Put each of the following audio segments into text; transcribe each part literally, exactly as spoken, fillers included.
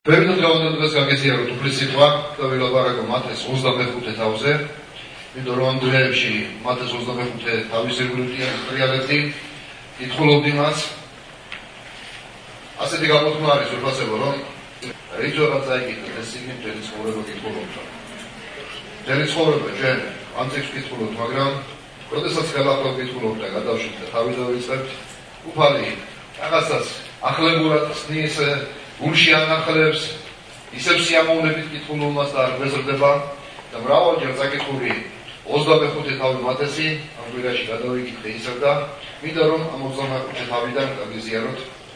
Ბევრი დღევანდელ დღეს გაგეცია რომ თუფლის სიტყვა და ვილაპარაკო მათეს ოცდამეხუთე თავზე, იმიტომ რომ ამ დღეებში მათეს ოცდამეხუთე თავის ირგვლივ ტრიალეთი კითხულობდი მას. ასეთი გამოთქმა არის ვეფასებო რომ რით ვეღარ წაიკითხეთ ეს იგი მთელი ცხოვრება კითხულობდა. მთელი ცხოვრება ჩვენ ამ წიგნს კითხულობთ, მაგრამ როდესაც ხელახლა კითხულობთ და გადავშიფრეთ და თავი დავიწყებთ, უფალი რაღაცას ახლებურად ხსნის გულში ანახლებს, ისევ სიამოვნებით კითხულობას და არ გვეზრდება და მრავალჯერ წაკითხული ოცდამეხუთე თავი მათესი ამ კვირაში გადავიკითხე ისევ და მინდა რომ ამ ოცდამეხუთე თავიდან გავიზიაროთ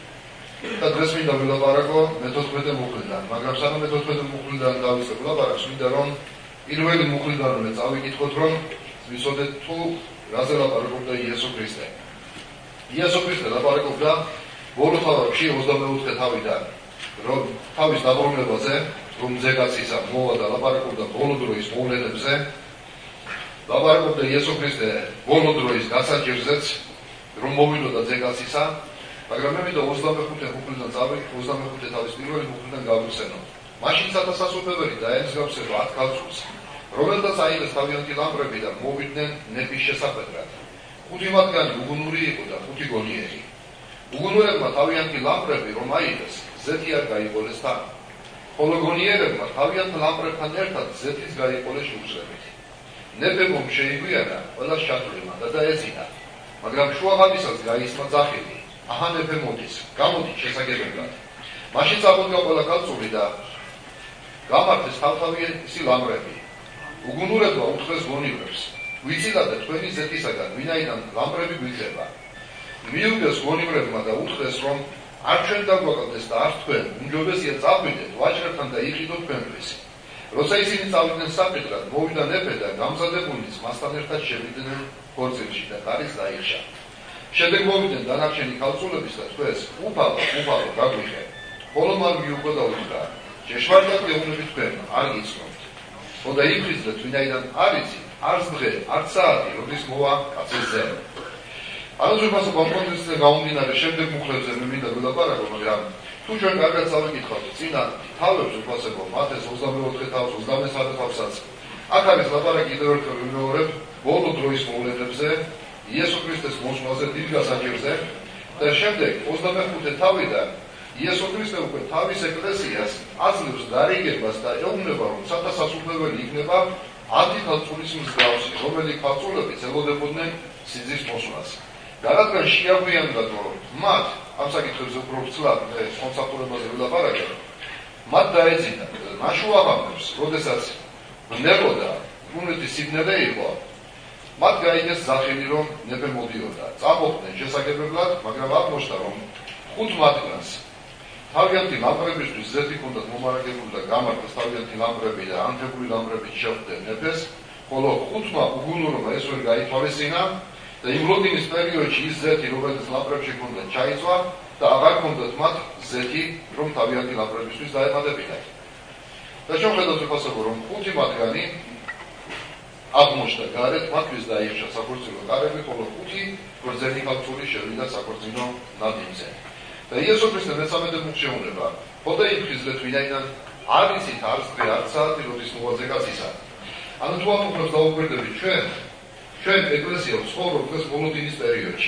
და დღეს მინდა ვილაპარაკო მეთოთხმეტე მუხლიდან, მაგრამ სანამ მეთოთხმეტე მუხლიდან დავიწყებ ლაპარაკს, მინდა რომ პირველი მუხლიდანვე წავიკითხოთ, რომ ვიცოდეთ თუ რაზე ლაპარაკობდა იესო ქრისტე. იესო ქრისტე ლაპარაკობდა ბოლო თავებში ოცდამეოთხე თავიდან. რომ თავის დაბრუნებაზე, რომ ძეგაცისა მოვა და ლაპარაკობდა ბოლო დროის მოვლენებზე, ლაპარაკობდა იესო ქრისტე ბოლო დროის გასაჭირზეც, რომ მოვიდოდა ძეგაცისა, მაგრამ მე მინდა ოცდამეხუთე მუხლიდან წავიკითხო, ოცდამეხუთე თავის პირველი მუხლიდან გავიხსენო. მაშინ სათასასופებელი დაემსგავსება ათ ქალწულს, რომელთაც აიღეს თავიანთი ლამპრები და მოვიდნენ ნეფის შესახვედრად. ხუთი მათგანი უგუნური იყო და ხუთი გონიერი. უგუნურებმა თავიანთი ლამპრები რომ აიღეს, ზეთი არ გაიყოლეს თან. ხოლო გონიერებმა თავიანთ ლამპრებთან ერთად ზეთიც გაიყოლეს უძრებით. ნეფებომ შეიგვიანა ყველა შათვლილმა და დაეძინა, მაგრამ შუაღამისაც გაისმა ძახილი. აჰა ნეფე მოდის, გამოდით შესაგებებლად. მაშინ წამოდგა ყველა ქალწული და გამართეს თავთავისი ლამპრები. უგუნურებმა უთხრეს გონივრებს, ვიცილად და თქვენი ზეთისაგან ვინაიდან ლამპრები გვიძება. მიუგეს გონივრებმა და უთხრეს რომ არ ჩვენ დაგვაკლდეს და არ თქვენ, უმჯობესია წავიდეთ ვაჭრებთან და იყიდოთ თქვენთვის. როცა ისინი წავიდნენ საკითხად, მოვიდა ნეფე და გამზადებულიც მასთან ერთად შევიდნენ ქორწილში და კარის დაიხშა. შემდეგ მოვიდნენ დანარჩენი ქალწულების და თქვეს, უფალო, უფალო, გაგვიხე. ხოლო მან მიუღო და უთხრა, ჭეშმარიტად გეუბნებით თქვენ, არ გიცნობთ. ხო და იფრინდეთ, ვინაიდან არ იცით, არც დღე, არც საათი, როდის მოვა კაცის ძე. ანუ ზოგადად კონკრეტულად გამომდინარე შემდეგ მუხლებზე მე მინდა ვილაპარაკო, მაგრამ თუ ჩვენ კარგად წავიკითხავთ წინა თავებს ვფასებო მათეს ოცდამეოთხე თავს, ოცდამესამე თავსაც, აქ არის ლაპარაკი კიდევ ერთხელ ვიმეორებ ბოლო დროის მოვლენებზე, იესო ქრისტეს მოსვლაზე, დიდ გასაჭირზე და შემდეგ ოცდამეხუთე თავიდან იესო ქრისტე უკვე თავის ეკლესიას აძლევს გარიგებას და ეუბნება, რომ სათასასופებელი იქნება ათი ქალწულის მსგავსი, რომელი ქალწულებიც ელოდებოდნენ სიძის მოსვლას. და რადგან შეაგვიანდათ, რომ მათ ამ საკითხებზე უფრო ვცლად მომსახურებაზე ვილაპარაკე, მათ დაეძინათ ნაშუაღამებს, როდესაც ვნებოდა უნეთის სიბნელე იყო, მათ გაიგეს ძახილი, რომ ნეფე მოდიოდა. წამოხდნენ შესაგებებლად, მაგრამ აღმოჩნდა, რომ ხუთ მათგანს თავიანთი ლამპრებისთვის ზეთი ჰქონდათ მომარაგებული და გამართეს თავიანთი ლამპრები და ანთებული ლამპრებით შეხვდნენ ნეფეს, ხოლო ხუთმა უგუნურმა ეს ვერ გაითვალისწინა და იმ ლოდინის პერიოდში ის ზეთი, რომელიც ლამპრებში ჰქონდათ, ჩაიწვა და აღარ ჰქონდათ მათ ზეთი, რომ თავიანთი ლამპრებისთვის დაემატებინათ. და შევხედოთ ვფასებო, რომ ხუთი მათგანი აღმოჩნდა გარეთ, მათთვის დაიხშა საქორწინო კარები, ხოლო ხუთი გრძელი ქალწული შევიდა საქორწინო ნადიმზე. და იესო ქრისტე მესამედე მუხლში ეუბნება, ხო და იფრინდეთ, ვინაიდან არ იცით, არც დღე, არც საათი, როდის მოვა ძეგაცისა. ანუ თუ ამ მუხლებს დავუკვირდებით ჩვენ, ჩვენ ეკლესია ვცხოვრობთ დღეს ბოლოდინის პერიოდში.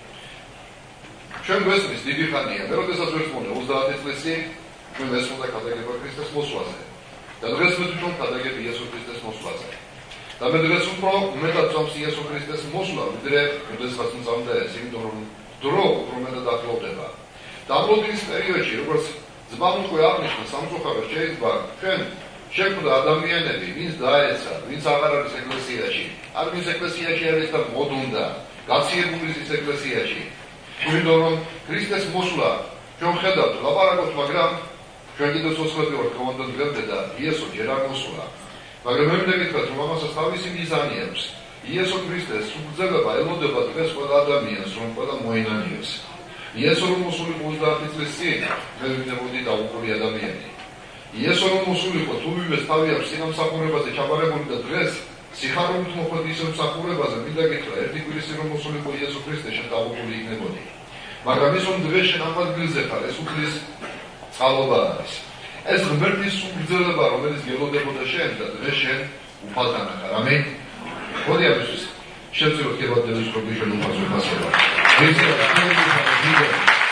ჩვენ გვესმის დიდი ხანია, მე როდესაც ვერცმოდე ოცდაათი წლისი, ჩვენ ვესმოდა ქადაგება ქრისტეს მოსვლაზე. და დღეს მე თვითონ ქადაგებ იესო ქრისტეს მოსვლაზე. და მე დღეს უფრო მეტად წამს იესო ქრისტეს მოსვლა, ვიდრე როდესაც მწამდა ეს, იმიტომ რომ დრო უფრო მეტად ახლოვდება. და ამ ბოლოდინის პერიოდში, როგორც ძმამ უკვე აღნიშნა, სამწუხაროდ შეიძლება ჩვენ შექმნა ადამიანები, ვინც დაეცა, ვინც აღარ არის ეკლესიაში, არ ვინც ეკლესიაში არის და მოდუნდა, გაციებული ის ეკლესიაში. თუმცა რომ ქრისტეს მოსვლა ჩვენ ხედავთ, ლაპარაკობთ, მაგრამ ჩვენ კიდევ სოცხლები ვართ ხომანდელ დღემდე და იესო ჯერ არ მოსვლა. მაგრამ მე მინდა გითხრათ, რომ ამასაც თავისი მიზანი აქვს. იესო ქრისტეს სულძეება ელოდება დღეს ყველა ადამიანს, რომ ყველა მოენანიოს. იესო რომ მოსულიყო ოცდაათი წლის წინ, მე ვინებოდი დაუყური ადამიანი. იესო რომ მოსულიყო, თუ ვივეს თავი აქვს სინამსახურებაზე ჩაბარებული და დღეს სიხარულით მოხვედი ისევ მსახურებაზე, მინდა გითხრა, ერთი კვირისი რომ მოსულიყო იესო ქრისტე, შენ დაუყური იქნებოდი. მაგრამ ის რომ დღეს შენ ამ ადგილზე ხარ, ეს უფლის წყალობა არის. ეს ღმერთის სულგრძელება, რომელიც გელოდებოდა შენ და დღეს შენ უფალთან ახარ. ამინ. მოდი ამისთვის შევწიროთ ქებადების პრობლემის შენ უფალს უფასება. ვიზია და ვიზია.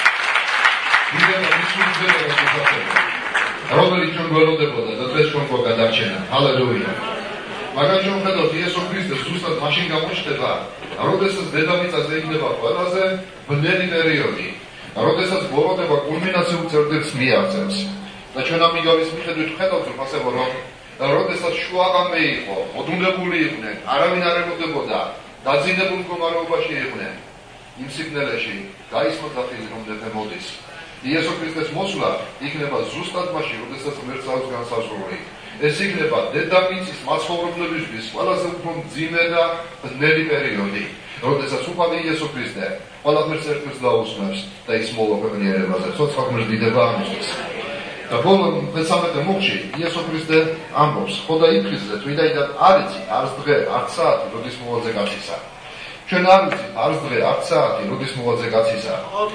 ვიზია და სულგრძელება რომელიც ჩვენ გველოდებოდა და დღეს ჩვენ გვაგადარჩენა. ჰალელუია. მაგრამ ჩვენ ვხედავთ იესო ქრისტე ზუსტად მაშინ გამოჩნდება, როდესაც დედამიწაზე იქნება ყველაზე ბნელი პერიოდი, როდესაც ბოროტება კულმინაციურ წერტილს მიაღწევს. და ჩვენ ამ იგავის მიხედვით ვხედავთ, რომ ასე რომ როდესაც შუაღამე იყო, მოდუნებული იყვნენ, არავინ არ ელოდებოდა, დაძინებულ მდგომარეობაში იყვნენ, იმ სიგნალებში გაისმა დაფილი რომ დეფე მოდის. იესო ქრისტეს მოსვლა იქნება ზუსტად მაშინ, როდესაც ღმერთს აქვს განსაზღვრული. ეს იქნება დედამიწის მაცხოვრებლებისთვის ყველაზე უფრო მძიმე და ბნელი პერიოდი, როდესაც უფალი იესო ქრისტე ყველაფერს ერთმანეთს დაუსმებს და ის მოვა ქვეყნიერებაზე. ცოცხალ ღმერთს დიდება ამისთვის. და ბოლო მესამედე მუხში იესო ქრისტე ამბობს, ხო და იფრიზეთ, ვინაიდან არ იცით არც დღე, არც საათი, როდის მოვალზე გაცისა. ჩვენ არ ვიცით არც დღე, არც საათი, როდის მოვალზე გაცისა.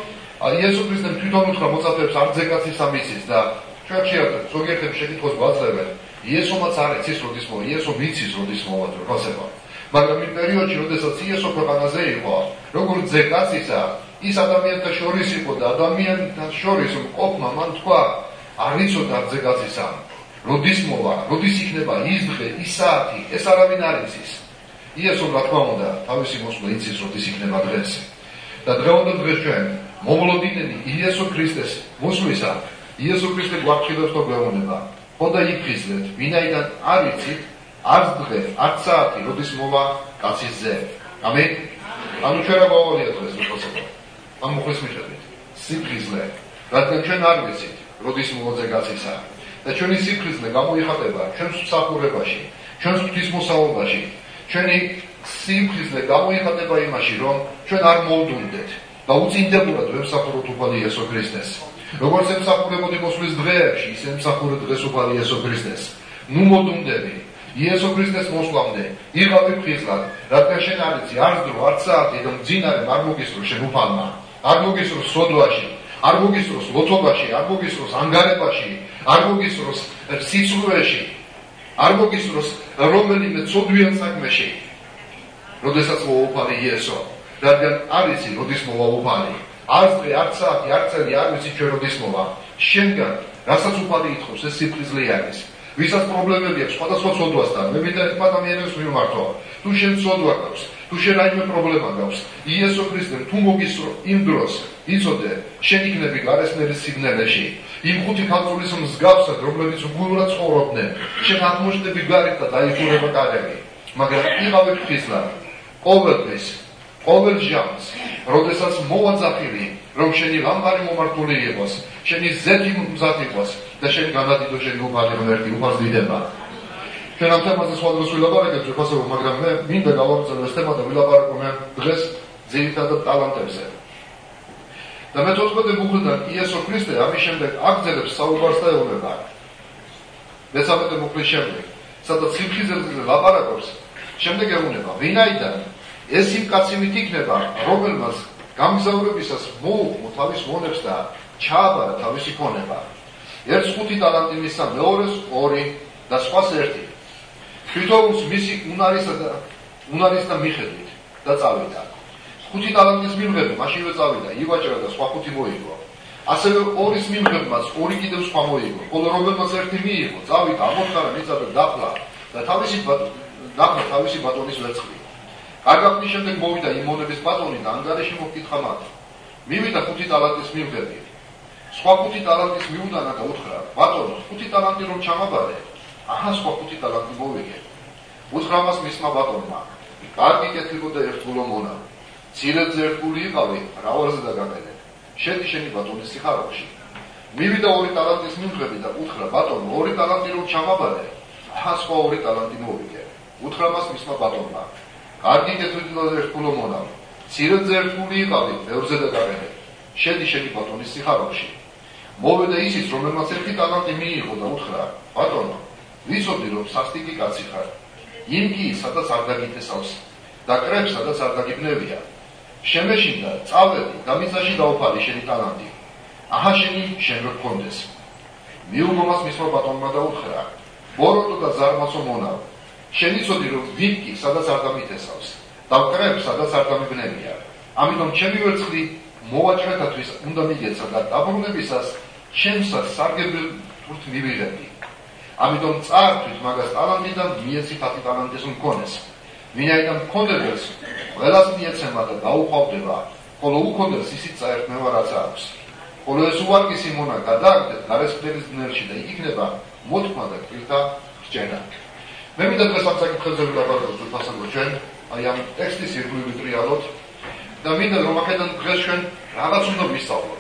იესო ქრისტემ თვითონ უთხრა მოწაფეებს არ ძეგაცისა მისის და ჩვენ შეაძლოთ ზოგიერთებს შეკითხვას გვაძლევენ. იესომაც არ იცის როდის მოვა, იესო ვიცის როდის მოვა, რასება. მაგრამ იმ პერიოდში, როდესაც იესო ქვეყანაზე იყო, როგორც ძეგაცისა, ის ადამიანთა შორის იყო და ადამიანთა შორის მყოფმა მან თქვა, არ იცოდა ძეგაცისა, როდის მოვა, როდის იქნება ის დღე, ის საათი, ეს არავინ არ იცის. იესომ რა თქმა უნდა, თავისი მოსვლა იცის, როდის იქნება დღეს. და დღევანდელ დღეს ჩვენ მომლოდინენი იესო ქრისტეს მოსვლისა, იესო ქრისტე გვაფრთხილებს და გვეუბნება. ხო და იფრიზეთ, ვინაიდან არ იცით არც დღე, არც საათი, როდის მოვა კაცის ძე. ამინ. ანუ ჩვენ რა გვავალია დღეს უცხოსობა. ამ მოხლის მიხედვით. სიფრიზლე, რადგან ჩვენ არ ვიცით, როდის მოვა კაცისა. და ჩვენი სიფრიზლე გამოიხატება ჩვენს მსახურებაში, ჩვენს ღვთისმოსავალში. ჩვენი სიფრიზლე გამოიხატება იმაში, რომ ჩვენ არ მოვდუნდეთ და უწინდებურად ვემსახუროთ უფალი იესო ქრისტეს. როგორც ემსახურებოდი მოსვლის დღეებში, ისე ემსახურე დღეს უფალი იესო ქრისტეს. ნუ მოდუნდები იესო ქრისტეს მოსვლამდე, იღავი ფხიზლად, რადგან შენ არ იცი არც დრო, არც საათი და მძინარე არ მოგისროს შენ უფალმა, არ მოგისროს სოდვაში, არ მოგისროს ლოცობაში, არ მოგისროს ანგარებაში, არ მოგისროს სიცრუეში, არ მოგისროს რომელიმე ცოდვიან საქმეში, როდესაც მოვა უფალი იესო, რადგან არ იცი როდის მოვა უფალი. არც დღე, არც საათი, არც წელი არ ვიცი ჩვენ როდის მოვა. შენგან, რასაც უფალი ითხოვს, ეს სიფრიზლე არის. ვისაც პრობლემები აქვს სხვადასხვა ცოდვასთან, მე მინდა ერთ ადამიანს მივმართო. თუ შენ ცოდვა გაქვს, თუ შენ რაიმე პრობლემა გაქვს, იესო ქრისტემ თუ მოგისრო იმ დროს, იცოდე, შენ იქნები გარესნელის სიგნალებში. იმ ხუთი ქალწულის მსგავსად, რომლებიც უგულურად ცხოვრობდნენ, შენ აღმოჩნდები გარეთ და დაიხურება კარები. მაგრამ იღავი ფხიზლად, ყოველთვის ყოველ ჟამს, როდესაც მოვა ძაფილი, რომ შენი ლამბარი მომართული იყოს, შენი ზეთი მზად იყოს და შენ განადიდო შენი უფალი ღმერთი, უფალს დიდება. ჩვენ ამ თემაზე სხვა დროს ვილაპარაკებთ, ვიფასებო, მაგრამ მე მინდა გავაგრძელო ეს თემა და ვილაპარაკო მე დღეს ძირითადად ტალანტებზე. და მეთოთხმეტე მუხლიდან იესო ქრისტე ამის შემდეგ აგრძელებს საუბარს და ეუბნება. მესამედე მუხლის შემდეგ, სადაც სიფხიზებზე ლაპარაკობს, შემდეგ ეუბნება, ვინაიდან ეს იმ კაცივით იქნება, რომელმაც გამგზავრებისას მოუხმო თავის მონებს და ჩააბარა თავისი ქონება. ერთს ხუთი ტალანტი მისცა, მეორეს ორი და სხვას ერთი. თვითონს მისი უნარისა და უნარისთან მიხედვით და წავიდა. ხუთი ტალანტის მიმღები მაშინვე წავიდა, ივაჭრა და სხვა ხუთი მოიგო. ასევე ორის მიმღებმაც ორი კიდევ სხვა მოიგო. ხოლო რომელმაც ერთი მიიღო, წავიდა, ამოთხარა, მიწა და დაფლა და თავისი დაფლა თავისი ბატონის ვერცხლი. გარგახნის შემდეგ მოვიდა იმ მონების ბატონი და ანგარიში მოკითხა მათ. მივიდა ხუთი ტალანტის მიმღები. სხვა ხუთი ტალანტის მიუდანა და უთხრა, ბატონო, ხუთი ტალანტი რომ ჩამაბარე, აჰა სხვა ხუთი ტალანტი მოვიგე. უთხრა მას მისმა ბატონმა, კარგი კეთილო და ერთგულო მონა. მცირედზე ერთგული იყავი, მრავალზე დაგაყენე. შედი შენი ბატონის სიხარულში. მივიდა ორი ტალანტის მიმღები და უთხრა, ბატონო, ორი ტალანტი რომ ჩამაბარე, აჰა სხვა ორი ტალანტი მოვიგე. უთხრა მას მისმა ბატონმა, კარგი კეთილო და ერთგულო მონა. მცირედზე ერთგული იყავი, მეორზე დაგაყენე. შედი შენი ბატონის სიხარულში. მოვიდა ისიც, რომელმაც ერთი ტალანტი მიიღო და უთხრა, ბატონო, ვიცოდი რომ სასტიკი კაცი ხარ. იმ კი, სადაც არ დაგითესავს და კრებს, სადაც არ დაგიბნევია. შემეშინდა, წავედი და მიწაში დაუფალი შენი ტალანტი. აჰა შენი შენ რო გქონდეს. მიუმომას მისმა ბატონმა დაუთხრა ბოროტო და ზარმაცო მონავ შენ იცოდი რომ ვინ კი სადაც არ დამითესავს და მკრებ სადაც არ დამიბნევია ამიტომ ჩემი ვერცხლი მოვაჭრეთათვის უნდა მიგეცა და დაბრუნებისას ჩემსაც სარგებელ თურთ მივიღებდი ამიტომ წართვით მაგას ტალანტი და მიეცი ხათი ტალანტის მქონეს ვინაიდან მქონდეს ყველას მიეცემა და დაუყავდება ხოლო უქონდეს ისიც წაერთმევა რაც აქვს ხოლო ეს უვარგისი მონა გადააგდეთ გარესმდელის ბნელში და იქ იქნება მოთქმა და კრიტა რჩენა მე მინდა დღეს ამ საკითხებზე ვილაპარაკოთ თვითასაგო ჩვენ აი ამ ტექსტის ირგვლივ ვიტრიალოთ და მინდა რომ აქედან დღეს ჩვენ რაღაც უნდა ვისწავლოთ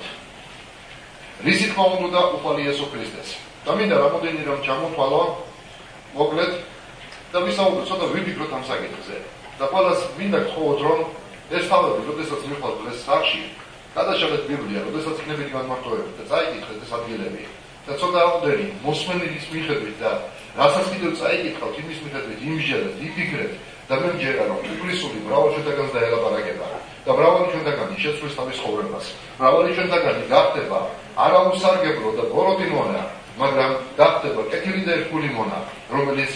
რისი თქმა უნდა უხალი იესო ქრისტეს და მინდა რამოდენი რომ ჩამოთვალო მოკლედ და ვისაუბროთ ცოტა ვიფიქროთ ამ საკითხზე და ყველას მინდა გთხოვოთ რომ ეს თავები როდესაც მიხვალთ დღეს სახში გადაშალეთ ბიბლია როდესაც იქნებით განმარტოებით და წაიკითხეთ ეს ადგილები და ცოტა აღდერი მოსმენილის მიხედვით და რასაც კიდევ წაიკითხავთ იმის მიხედვით იმჟერეთ იფიქრეთ და მე მჯერა რომ უფლისული მრავალ ჩვენთაგანს დაელაპარაკება და მრავალი ჩვენთაგანი შეცვლის თავის ცხოვრებას მრავალი ჩვენთაგანი გახდება არაუსარგებლო და ბოროტი მონა მაგრამ გახდება კეთილი და ერთგული მონა რომელიც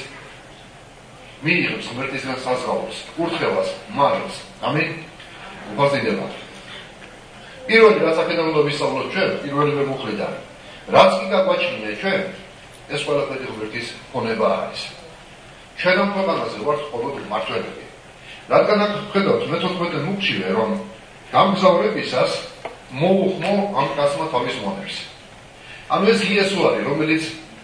მიიღებს ღმერთისგან საზღაურს კურთხევას მარილს ამინ უპასიდება პირველი რაც აქედან უნდა ვისწავლოთ ჩვენ პირველივე მუხლიდან რაც კი გაგვაჩნია ჩვენ ეს ყველაფერი ღმერთის ქონება არის ჩვენ ამ ქვეყანაზე ვართ მხოლოდ მმართველები რადგან აქ ვხედავთ მეთოთხმეტე მუხლშივე რომ გამგზავრებისას მოუხმო ამ კაცმა თავის მონებს ანუ ეს იესო არის რომელიც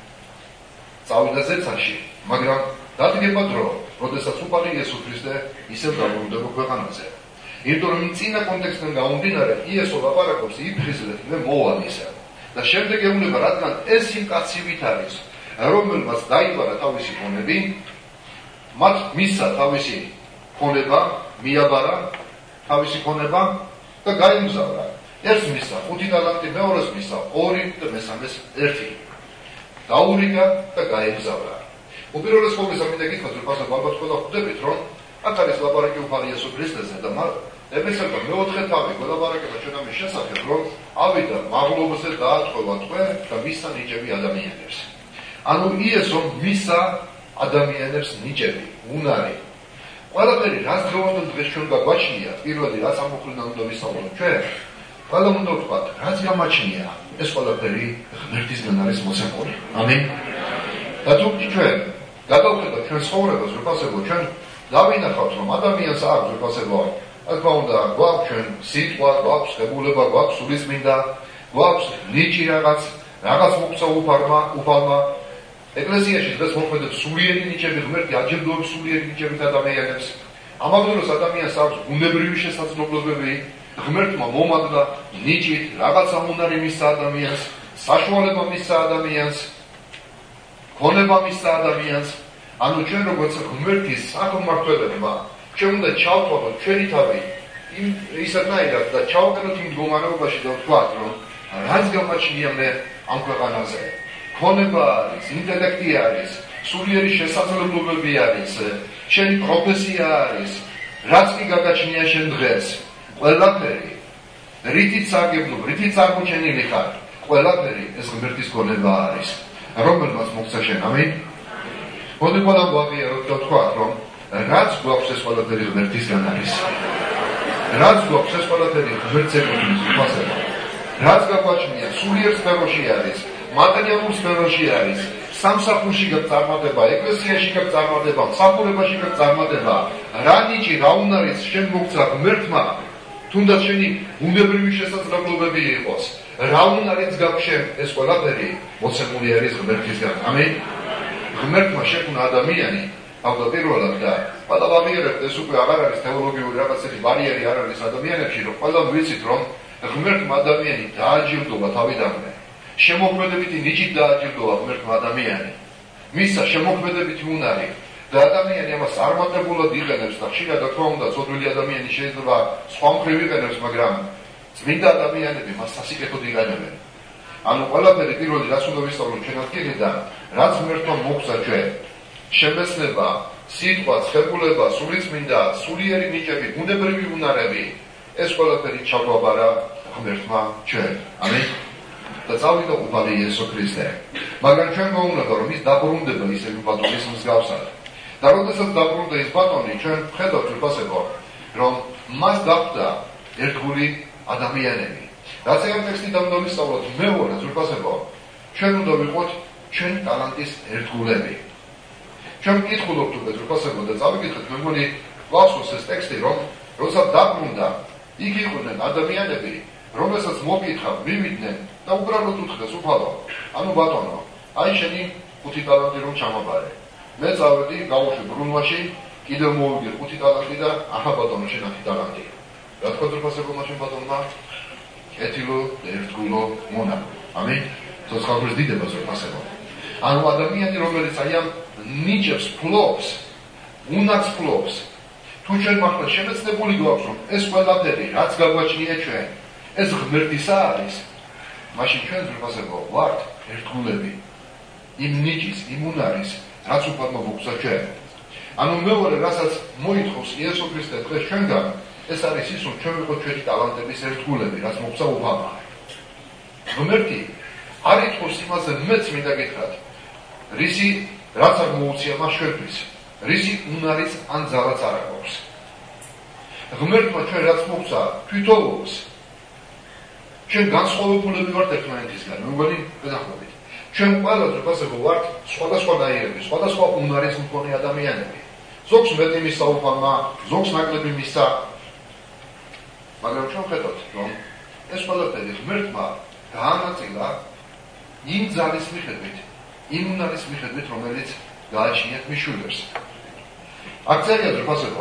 წავიდა ზეცაში მაგრამ დადგება დრო როდესაც უპარი იესო ქრისტე ისევ დაბრუნდება ქვეყანაზე იმიტომ რომ წინა კონტექსტიდან გამომდინარე იესო ლაპარაკობს იფხიზლეთ მე მოვალ ისევ და შემდეგ ეუბნება რადგან ეს იმ კაცივით არის რომელმაც დაიბარა თავისი ქონები მათ მისცა თავისი ქონება მიაბარა თავისი ქონება და გაიმგზავრა ერთს მისცა ხუთი ტალანტი მეორეს მისცა ორი და მესამეს ერთი დაურიგა და გაემგზავრა უპირველეს ყოვლისა მინდა გითხრათ რომ პასუხ ალბათ ყველა ხვდებით რომ აქ არის ლაპარაკი უხალი იესო ქრისტესზე და ებესება მეოთხე თავი გველაპარაკება ჩვენ ამის შესახებ რომ ავიდა მაღლობზე დაატყობა თქვენ და მისცა ნიჭები ადამიანებს ანუ იესომ მისცა ადამიანებს ნიჭები უნარი ყველაფერი რაც დღევანდელ დღეს ჩვენ გაგვაჩნია პირველი რაც ამ მუხლიდან უნდა ვისაუბროთ ჩვენ ყველა უნდა ვთქვათ რაც გამაჩნია ეს ყველაფერი ღმერთისგან არის მოცემული ამინ და თუ ჩვენ გადავხედოთ ჩვენ ცხოვრებას ვეფასებო ჩვენ დავინახავთ რომ ადამიანს აქვს ვეფასებო რა თქმა უნდა გვაქვს ჩვენ სიტყვა გვაქვს ღებულება გვაქვს სულისმინდა გვაქვს ნიჭი რაღაც რაღაც მოგვცა უფალმა უფალმა ეკლესიაში დღეს მოხდეთ სულიერი ნიჭები ღმერთი აჯილდოებს სულიერი ნიჭებით ადამიანებს ამავე დროს ადამიანს აქვს ბუნებრივი შესაძლებლობები ღმერთმა მომაგდა ნიჭით რაღაცა უნარი მისცა ადამიანს საშუალება მისცა ადამიანს ქონება მისცა ადამიანს ანუ ჩვენ როგორც ღმერთის საქმართველებმა ჩვენ უნდა ჩავთვალოთ ჩვენი თავი იმ ისეთნაირად და ჩავყენოთ იმ მდგომარეობაში და ვთქვათ რომ რაც გამაჩნია მე ამ ქვეყანაზე ქონება არის ინტელექტი არის სულიერი შესაძლებლობები არის შენი პროფესია არის რაც კი გაგაჩნია შენ დღეს ყველაფერი რითიც სარგებლობ რითიც აღმოჩენილი ხარ ყველაფერი ეს ღმერთის ქონება არის რომელმაც მოგცა შენ ამინ მოდი ყველა გვაღიაროთ და ვთქვათ რომ რაც გვაქვს ეს ყველაფერი ღმერთისგან არის რაც გვაქვს ეს ყველაფერი ღმერთს ეკუთვნის უფასება რაც გაგვაჩნია სულიერ სფეროში არის მატერიალურ სფეროში არის სამსახურში გაწარმოდება ეკლესიაში გაწარმოდება მსახურებაში გაწარმოდება რა ნიჭი რა უნარის შენ მოგცა ღმერთმა თუნდაც შენი ბუნებრივი შესაძლებლობები იყოს რა უნარიც გაქვს ეს ყველაფერი მოცემული არის ღმერთისგან ამინ ღმერთმა შექმნა ადამიანი თავდაპირველად და პატავაღიერებთ ეს უკვე აღარ არის თეოლოგიური რაღაცების ბარიერი არ არის ადამიანებში რომ ყველა ვიცით რომ ღმერთმა ადამიანი დააჯილდოვა თავიდანვე შემოქმედებითი ნიჭით დააჯილდოვა ღმერთმა ადამიანი მისცა შემოქმედებითი უნარი და ადამიანი ამას წარმატებულად იყენებს და ხშირად რა თქმა უნდა ცოდვილი ადამიანი შეიძლება სხვა მხრივ იყენებს მაგრამ წმინდა ადამიანები მას სასიკეთოდ იყენებენ ანუ ყველაფერი პირველი რაც უნდა ვისწავლოთ ჩვენ ადგილიდან რაც ღმერთმა მოგცა ჩვენ შემეცნება სიტყვა ღებულება სულიწმინდა სულიერი ნიჭები ბუნებრივი უნარები ეს ყველაფერი ჩაგვაბარა ღმერთმა ჩვენ ამინ და წავიდა უფალი იესო ქრისტე. მაგრამ ჩვენ გვეუბნება, რომ ის დაბრუნდება ისევ ბატონის მსგავსად. და როდესაც დაბრუნდა ის ბატონი, ჩვენ ვხედავთ უფასებო, რომ მას დახვდა ერთგული ადამიანები. რაც ამ ტექსტიდან უნდა ვისწავლოთ, მეორე უფასებო, ჩვენ უნდა ვიყოთ ჩვენი ტალანტის ერთგულები. ჩვენ ვკითხულობთ უკეთ უფასებო და წავიკითხეთ, მე მგონი გვახსოვს ეს ტექსტი, რომ როცა დაბრუნდა, იქ იყვნენ ადამიანები, რომელსაც მოკითხა, მივიდნენ და უბრალოდ უთხრეს უფალო, ანუ ბატონო, აი შენი ხუთი ტალანტი რომ ჩამაბარე. მე წავედი, გავუშვი ბრუნვაში, კიდევ მოვიგე ხუთი ტალანტი და აჰა ბატონო შენ ათი ტალანტი. რა თქმა უნდა უფასებო მაშინ ბატონმა ეთილო და ერთგულო მონა. ამინ. ცოცხალების დიდებას უფასებო. ანუ ადამიანი რომელიც აი ამ ნიჭებს ფლობს, უნარს ფლობს, თუ ჩვენ მართლა შემეცნებული გვაქვს, რომ ეს ყველაფერი, რაც გაგვაჩნია ჩვენ, ეს ღმერთისა არის, მაშინ ჩვენ უფასებო ვართ ერთგულები. იმ ნიჭის, იმ უნარის, რაც უფალმა მოგვცა ჩვენ. ანუ მეორე, რასაც მოითხოვს იესო ქრისტე დღეს ჩვენგან, ეს არის ის, რომ ჩვენ ვიყოთ ჩვენი ტალანტების ერთგულები, რაც მოგვცა უფალმა. ღმერთი არ ითხოვს იმაზე მეც მინდა გითხრათ, რისი რაც არ მოუწია მას ჩვენთვის, რისი უნარის ან ძალაც არ აქვს. ღმერთმა ჩვენ რაც მოგვცა თვითოულს, ჩვენ განსხვავებულები ვართ ერთმანეთისგან, მე მგონი გადახვდებით. ჩვენ ყველა უფასებო ვართ სხვადასხვანაირები, სხვადასხვა უნარის მქონე ადამიანები. ზოგს მეტი მისცა უფალმა, ზოგს ნაკლები მისცა. მაგრამ ჩვენ ხედავთ, რომ ეს ყველაფერი ღმერთმა გაანაწილა იმ ძალის მიხედვით, იმ უნარის მიხედვით, რომელიც გააჩნიათ მის შვილებს. აქ წერია უფასებო.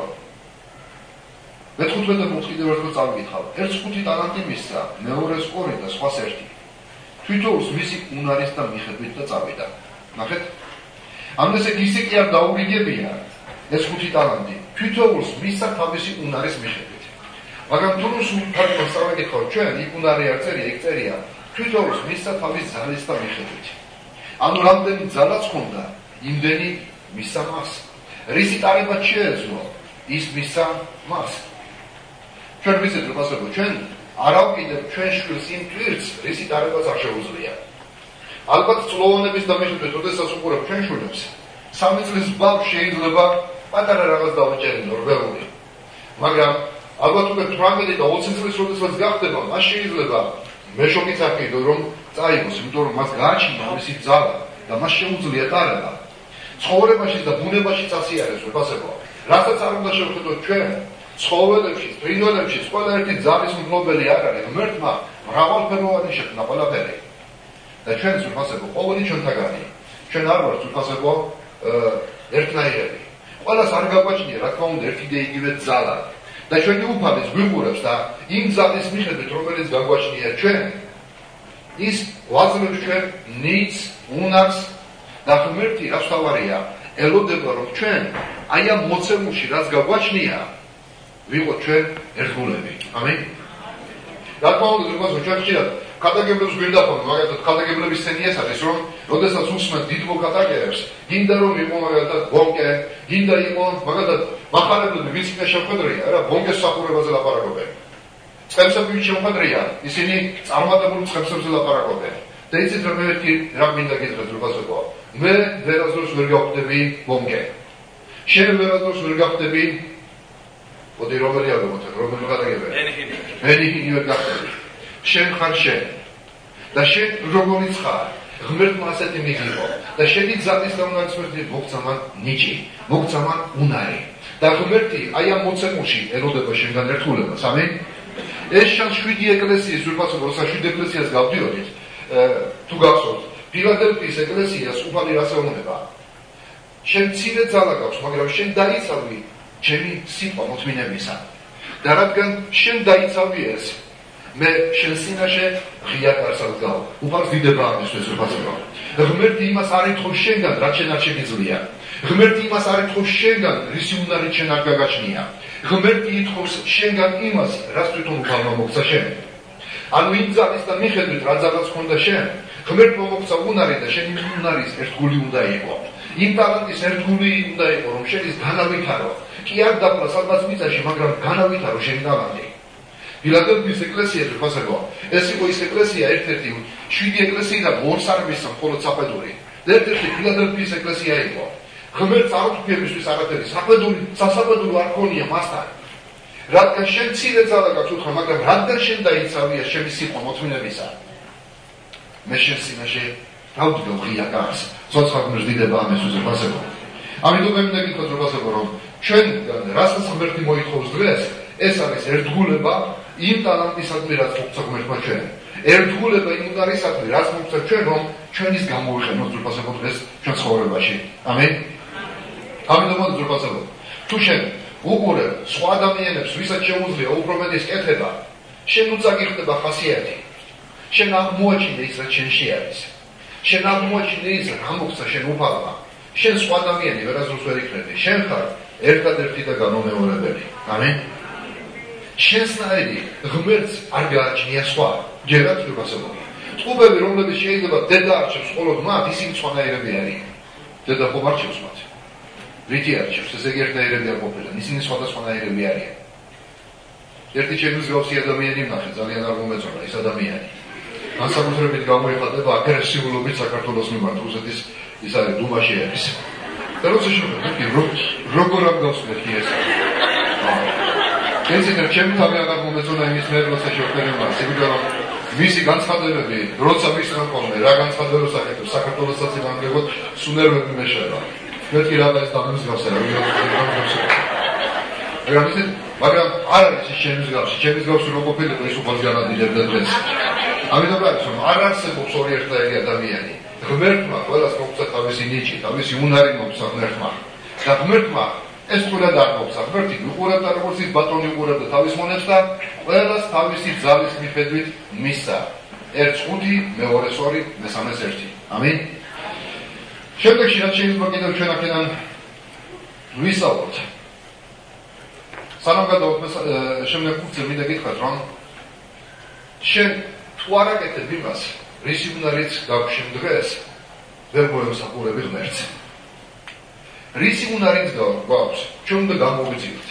მეთერთმეტე მოთხი კიდევ ერთხელ წავიკითხავ. ერთს ხუთი ტალანტი მისცა, მეორეს ორი და სხვას ერთი. თვითოულს მისი უნარის და მიხედვით და წავიდა. ნახეთ? ამ ესე ისე კი არ დაურიგებია ეს ხუთი ტალანტი. თვითოულს მისცა თავისი უნარის მიხედვით. მაგრამ თუ სულ ფაქტს წავიკითხავ, ჩვენ იქ უნარი არ წერია, იქ წერია თვითოულს მისცა თავის ძალის და მიხედვით. ანუ რამდენი ძალაც ხონდა, იმდენი მისცა მას. რისი ტარებაც შეეძლო, ის მისცა მას. ჩვენ ვიცით, რომ ასეულო, ჩვენ არ ავკიდებთ ჩვენ შვილს იმ ტვირთს, რისი ტარებაც არ შეუძლია. ალბათ წლოვანების და მიხედვით, როდესაც უყურებთ ჩვენ შვილებს, სამი წლის ბავშვი შეიძლება პატარა რაღაც დავაჭერინო, რბეული. მაგრამ ალბათ უკვე თვრამეტი და ოცი წლის როდესაც გახდება, მას შეიძლება მეშოკიც აკიდო, რომ წაიღოს, იმიტომ რომ მას გააჩნია მისი ძალა და მას შეუძლია ტარება. ცხოვრებაში და ბუნებაში წასიარეს უფასებო. რასაც არ უნდა შევხედოთ ჩვენ, ცხოველებში, ფრინველებში, ყველა ერთი ძალის მფლობელი არ არის. ღმერთმა მრავალფეროვანი შექმნა ყველაფერი. და ჩვენს უფასებო, ყოველი ჩვენთაგანი, ჩვენ არ ვართ უფასებო ერთნაირები. ყველას არ გაგვაჩნია, რა თქმა უნდა, ერთი და იგივე ძალა. და ჩვენი უფალიც გვიყურებს და იმ ძალის მიხედვით, რომელიც გაგვაჩნია ჩვენ, ის ვაძლევს ჩვენ ნიჭს, უნარს და ღმერთი რაც თავარია, ელოდება რომ ჩვენ აი ამ მოცემულში რაც გაგვაჩნია, ვიყოთ ჩვენ ერთგულები. ამინ. რა თქმა უნდა, ზოგადად ჩვენ ხშირად ქადაგებლებს გვინდა ხოლმე, მაგალითად ქადაგებლების სცენი ეს არის, რომ როდესაც უსმენთ დიდ მოქადაგებს, გინდა რომ იყო მაგალითად ბონკე, გინდა იყო მაგალითად მახარებლები, ვინც იქნა შეხვედრია, რა ბონკეს სახურებაზე ლაპარაკობენ. წყებსები ვინც შეხვედრია, ისინი წარმატებული წყებსებზე ლაპარაკობენ. და იცით რომ მე ერთი რა მინდა გითხრათ უფასებო, მე ვერასდროს ვერ გავხდები ბონკე. შენ ვერასდროს ვერ გავხდები ოდი რომელი ალბათ, რომელი მოხდაგებია? ენიჰინი. ენიჰინი ვერ გავხდები. შენ ხარ შენ. და შენ როგორიც ხარ, ღმერთმა ასეთი მიგიღო და შენი ძალის და უნარის მიხედვით მოგცა მან ნიჭი, მოგცა მან უნარი. და ღმერთი აი ამ მოცემულში ელოდება შენგან ერთგულებას. ამინ. ეს შანს შვიდი ეკლესიის უფასებო, როცა შვიდ ეკლესიას გავდიოდით, თუ გახსოვთ, ფილადელფიის ეკლესიას უფალი რას ეუბნება? შენ მცირე ძალა გაქვს, მაგრამ შენ დაიცავი ჩემი სიტყვა მოთმინებისა. და რადგან შენ დაიცავი ეს, მე შენ წინაშე ღია კარსად გავ. უფალს დიდება ამისთვის უფასებო. ღმერთი იმას არ ითხოვს შენგან, რაც შენ არ შეგიძლია. ღმერთი იმას არ ითხოვს შენგან, რისი უნარი შენ არ გაგაჩნია. ღმერთი ითხოვს შენგან იმას, რაც თვითონ უფალმა მოგცა შენ. ანუ იმ ძალის და მიხედვით, რა ძალაც ჰქონდა შენ, ღმერთმა მოგცა უნარი და შენი უნარის ერთგული უნდა იყო. იმ ტალანტის ერთგული უნდა იყო, რომ შენ ის განავითარო. კი არ დაფლა სადღაც მიწაში, მაგრამ განავითარო შენი ტალანტი. ფილადელფიის ეკლესია თქოსებო ეს იყო ის ეკლესია ერთ-ერთი შვიდი ეკლესიიდან ორს არ მისცა მხოლოდ საყდური ერთ-ერთი ფილადელფიის ეკლესია იყო ღმერთს არ უქმნებისთვის არაფერი საყდური სასაყდურო არ ქონია მასთან რადგან შენ ცირე ძალა გაქვს უთხრა მაგრამ რადგან შენ დაიცავია შენი სიტყვა მოწმინებისა მე შენ სინაშე დავდგო ღია გარს ცოცხალ დიდება ამ ესუზე ფასებო ამიტომ მე მინდა გითხრათ რომ ფასებო რომ ჩვენ რასაც ღმერთი მოითხოვს დღეს ეს არის ერთგულება იმ ტალანტისადმი რაც მოგცა ღმერთმა ჩვენ ერთგულება იმ უნარისადმი რაც მოგცა ჩვენ რომ ჩვენის გამოვიყენოთ ზურფასებო დღეს ჩვენ ცხოვრებაში ამენ ამიტომ მოდი ზურფასებო თუ შენ უყურებ სხვა ადამიანებს ვისაც შეუძლია უფრო მეტის კეთება შენ უწაგიხდება ხასიათი შენ აღმოაჩინე ის რაც შენში არის შენ აღმოაჩინე ის რა მოგცა შენ უფალმა შენ სხვა ადამიანი ვერასდროს ვერ იქნები შენ ხარ ერთადერთი და განუმეორებელი ამენ შენსნაირი ღმერთს არ გააჩნია სხვა ჯერაც ვიფასებო ტყუპები რომლებიც შეიძლება დედა არჩევს მხოლოდ მათ ისინი სხვანაირები არიან დედა ხომ არჩევს მათ რითი არჩევს ესე იგი ერთნაირები არ ყოფილან ისინი სხვადასხვანაირები არიან ერთი ჩემი მსგავსი ადამიანი ვნახე ძალიან არ მომეწონა ის ადამიანი განსაკუთრებით გამოიხატება აგრესიულობით საქართველოს მიმართ რუსეთის ის არის დუმაში არის და როცა შევხედე როგორ ამგავსმეთ კი ეს ეს ერთ ჩემი თავი აღარ მომეწონა იმის მერ როცა შევხედე მას იმიტომ რომ მისი განცხადებები როცა მისცემ ხოლმე რა განცხადებებს აკეთებს საქართველოსაც იმანგებოდ სუნერვები მეშება მეთქი რა ეს დამსგავსა რა ვიღაცა მაგრამ არ არის ის ჩემი მსგავსი ჩემი მსგავსი რო ყოფილიყო ის უყურს განადიდებდა დღეს ამიტომ რა ის რომ არ არსებობს ორი ერთნაირი ადამიანი ღმერთმა ყველას მოგცა თავისი ნიჭი თავისი უნარი მოგცა ღმერთმა და ღმერთმა ეს თულად არ მოგცა ღმერთი უყურებდა როგორც ის ბატონი უყურებდა თავის მონებს და ყველას თავისი ძალის მიხედვით მისცა ერთს ხუთი მეორეს ორი მესამეს ერთი ამინ შემდეგში რაც შეიძლება კიდევ ჩვენ აქედან ვისაუბროთ სანამ გადავთ შემდეგ კურსზე მინდა გითხრათ რომ შენ თუ არ აკეთებ იმას რისი უნარიც გაქვს შენ დღეს ვერ მოემსახურები ღმერთს რისი უნარიც გაქვს ჩვენ უნდა გამოვიძიოთ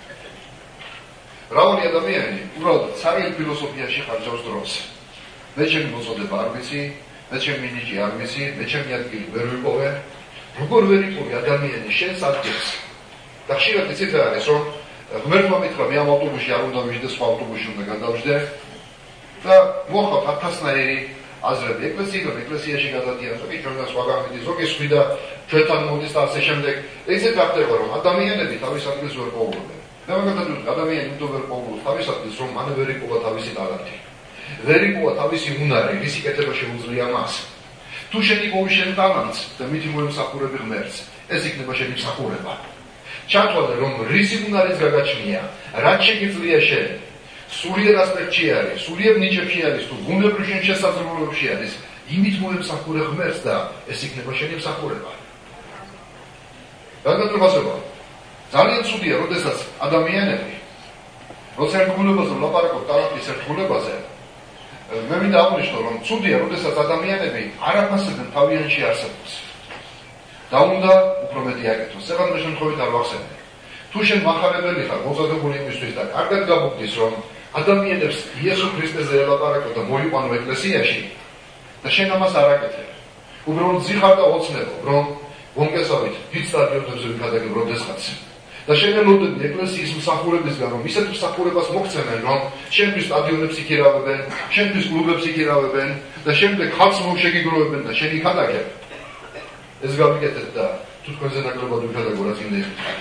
მრავალი ადამიანი უბრალოდ ცარიელ ფილოსოფიაში ხარჯავს დროს მე ჩემი მოწოდება არ ვიცი მე ჩემი ნიჭი არ ვიცი მე ჩემი ადგილი ვერ ვიპოვე როგორ ვერ იპოვე ადამიანი შენს ადგილს და ხშირად იცით რა არის რომ ღმერთმა მითხრა მე ამ ავტობუსში არ უნდა ვიждე სხვა ავტობუსში უნდა გადავждე და მოხდა ათასნაირი აზრები ეკლესიიდან ეკლესიაში გადადიან ზოგი ჩვენთან სხვა გამიდის ზოგი ხვიდა ჩვენთან მოდის და ასე შემდეგ ესე გახდება რომ ადამიანები თავის ადგილს ვერ პოულობენ და მაგალითად ადამიანი უნდა ვერ პოულობს თავის ადგილს რომ მან ვერ იპოვა თავისი ტალანტი ვერ იპოვა თავისი უნარი რისი კეთება შეუძლია მას თუ შენ იპოვი შენ ტალანტს და მით მოემსახურები ღმერთს ეს იქნება შენი მსახურება ჩათვალე რომ რისი უნარიც გაგაჩნია რაც შეგიძლია შენ სულიერ ასპექტში არის, სულიერ ნიჭებში არის, თუ გუნებრივ შენ შესაძლებლობებში არის, იმით მოემსახურე ღმერთს და ეს იქნება შენი მსახურება. გაგატრებასება. ძალიან ცუდია, როდესაც ადამიანები, როცა ერთგულებაზე ვლაპარაკობ ტალანტის ერთგულებაზე, მე მინდა აღვნიშნო, რომ ცუდია, როდესაც ადამიანები არ აფასებენ თავიანთი არსებობას. და უნდა უფრო მეტი აკეთოს. საღამოს შემთხვევით არ ვახსენე. თუ შენ მახარებელი ხარ, მოზადებული იმისთვის და კარგად გამოგდის, რომ ადამიანებს იესო ქრისტეზე ელაპარაკო და მოიყვანო ეკლესიაში და შენ ამას არ აკეთებ. უბრალოდ ზიხარ და ოცნებობ, რომ მომგესავით დიდ სტადიონებზე ვიქადაგებ როდესღაც. და შენ ელოდებდი ეკლესიის მსახურებისგან, რომ ისეთ მსახურებას მოგცემენ, რომ შენთვის სტადიონებს იქირავებენ, შენთვის კლუბებს იქირავებენ და შემდეგ ხალხს მოშეგიგროვებენ და შენ იქადაგებ. ეს გავიკეთეთ და თუ თქვენზე ნაკლებად ვიქადაგო რაც გინდა იხდით.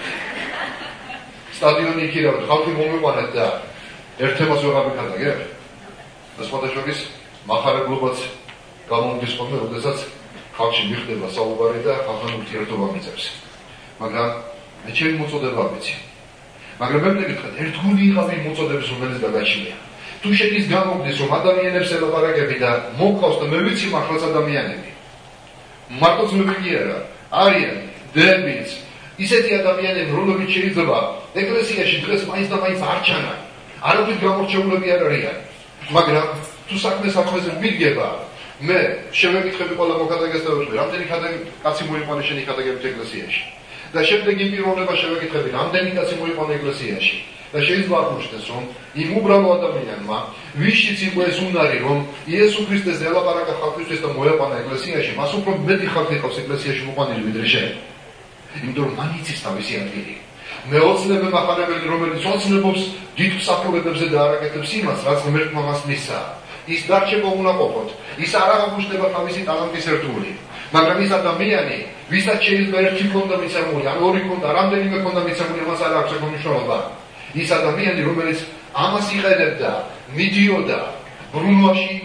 სტადიონი იქირავეთ, ხალხი მომიყვანეთ და ერთებას ვეღარ ვიქადაგებ. და სხვადასხვის მახარებლობაც გამომდის ხოლმე, როდესაც ხალხში მიხდება საუბარი და ხალხთან ურთიერთობა მიწევს. მაგრამ მე ჩემი მოწოდება ვიცი. მაგრამ მე მინდა გითხრათ, ერთგული იყავი მოწოდების რომელიც გაგაჩნია. თუ შედის გამოგდის, რომ ადამიანებს ელაპარაკები და მოგყავს და მე ვიცი მართლაც ადამიანები. მარტო ძმები კი არა, არიან დებიც ისეთი ადამიანები, რომლებიც შეიძლება ეკლესიაში დღეს მაინც და მაინც არ ჩანან. არაფრით გამორჩეულები არ არიან. მაგრამ თუ საქმე საქმეზე მიდგება, მე შევეკითხები ყველა მოქადაგეს და ვეთქვი, რამდენი კაცი მოიყვანე შენი ქადაგებით ეკლესიაში. და შემდეგ იმ პიროვნება შევეკითხები, რამდენი კაცი მოიყვანე ეკლესიაში. და შეიძლება აღმოჩნდეს, რომ იმ უბრალო ადამიანმა, ვისშიც იყო ეს უნარი, რომ იესო ქრისტეს ელაპარაკა ხალხისთვის და მოეყვანა ეკლესიაში, მას უფრო მეტი ხალხი ყავს ეკლესიაში მოყვანილი ვიდრე შენ. იმიტომ რომ მან იცის თავისი ადგილი. მე ოცნებე მახარებელი, რომელიც ოცნებობს დიდ მსახურებებზე და არაკეთებს იმას, რაც ღმერთმა მას მისცა. ის დარჩება უნაყოფოდ, ის არ აღნიშნება თავისი ტალანტის ერთგული. მაგრამ ის ადამიანი, ვისაც შეიძლება ერთი ქონდა მიცემული, ან ორი ქონდა, რამდენიმე ქონდა მიცემული, მას არ აქვს ეგ მნიშვნელობა. ის ადამიანი, რომელიც ამას იყენებდა, მიდიოდა ბრუნვაში,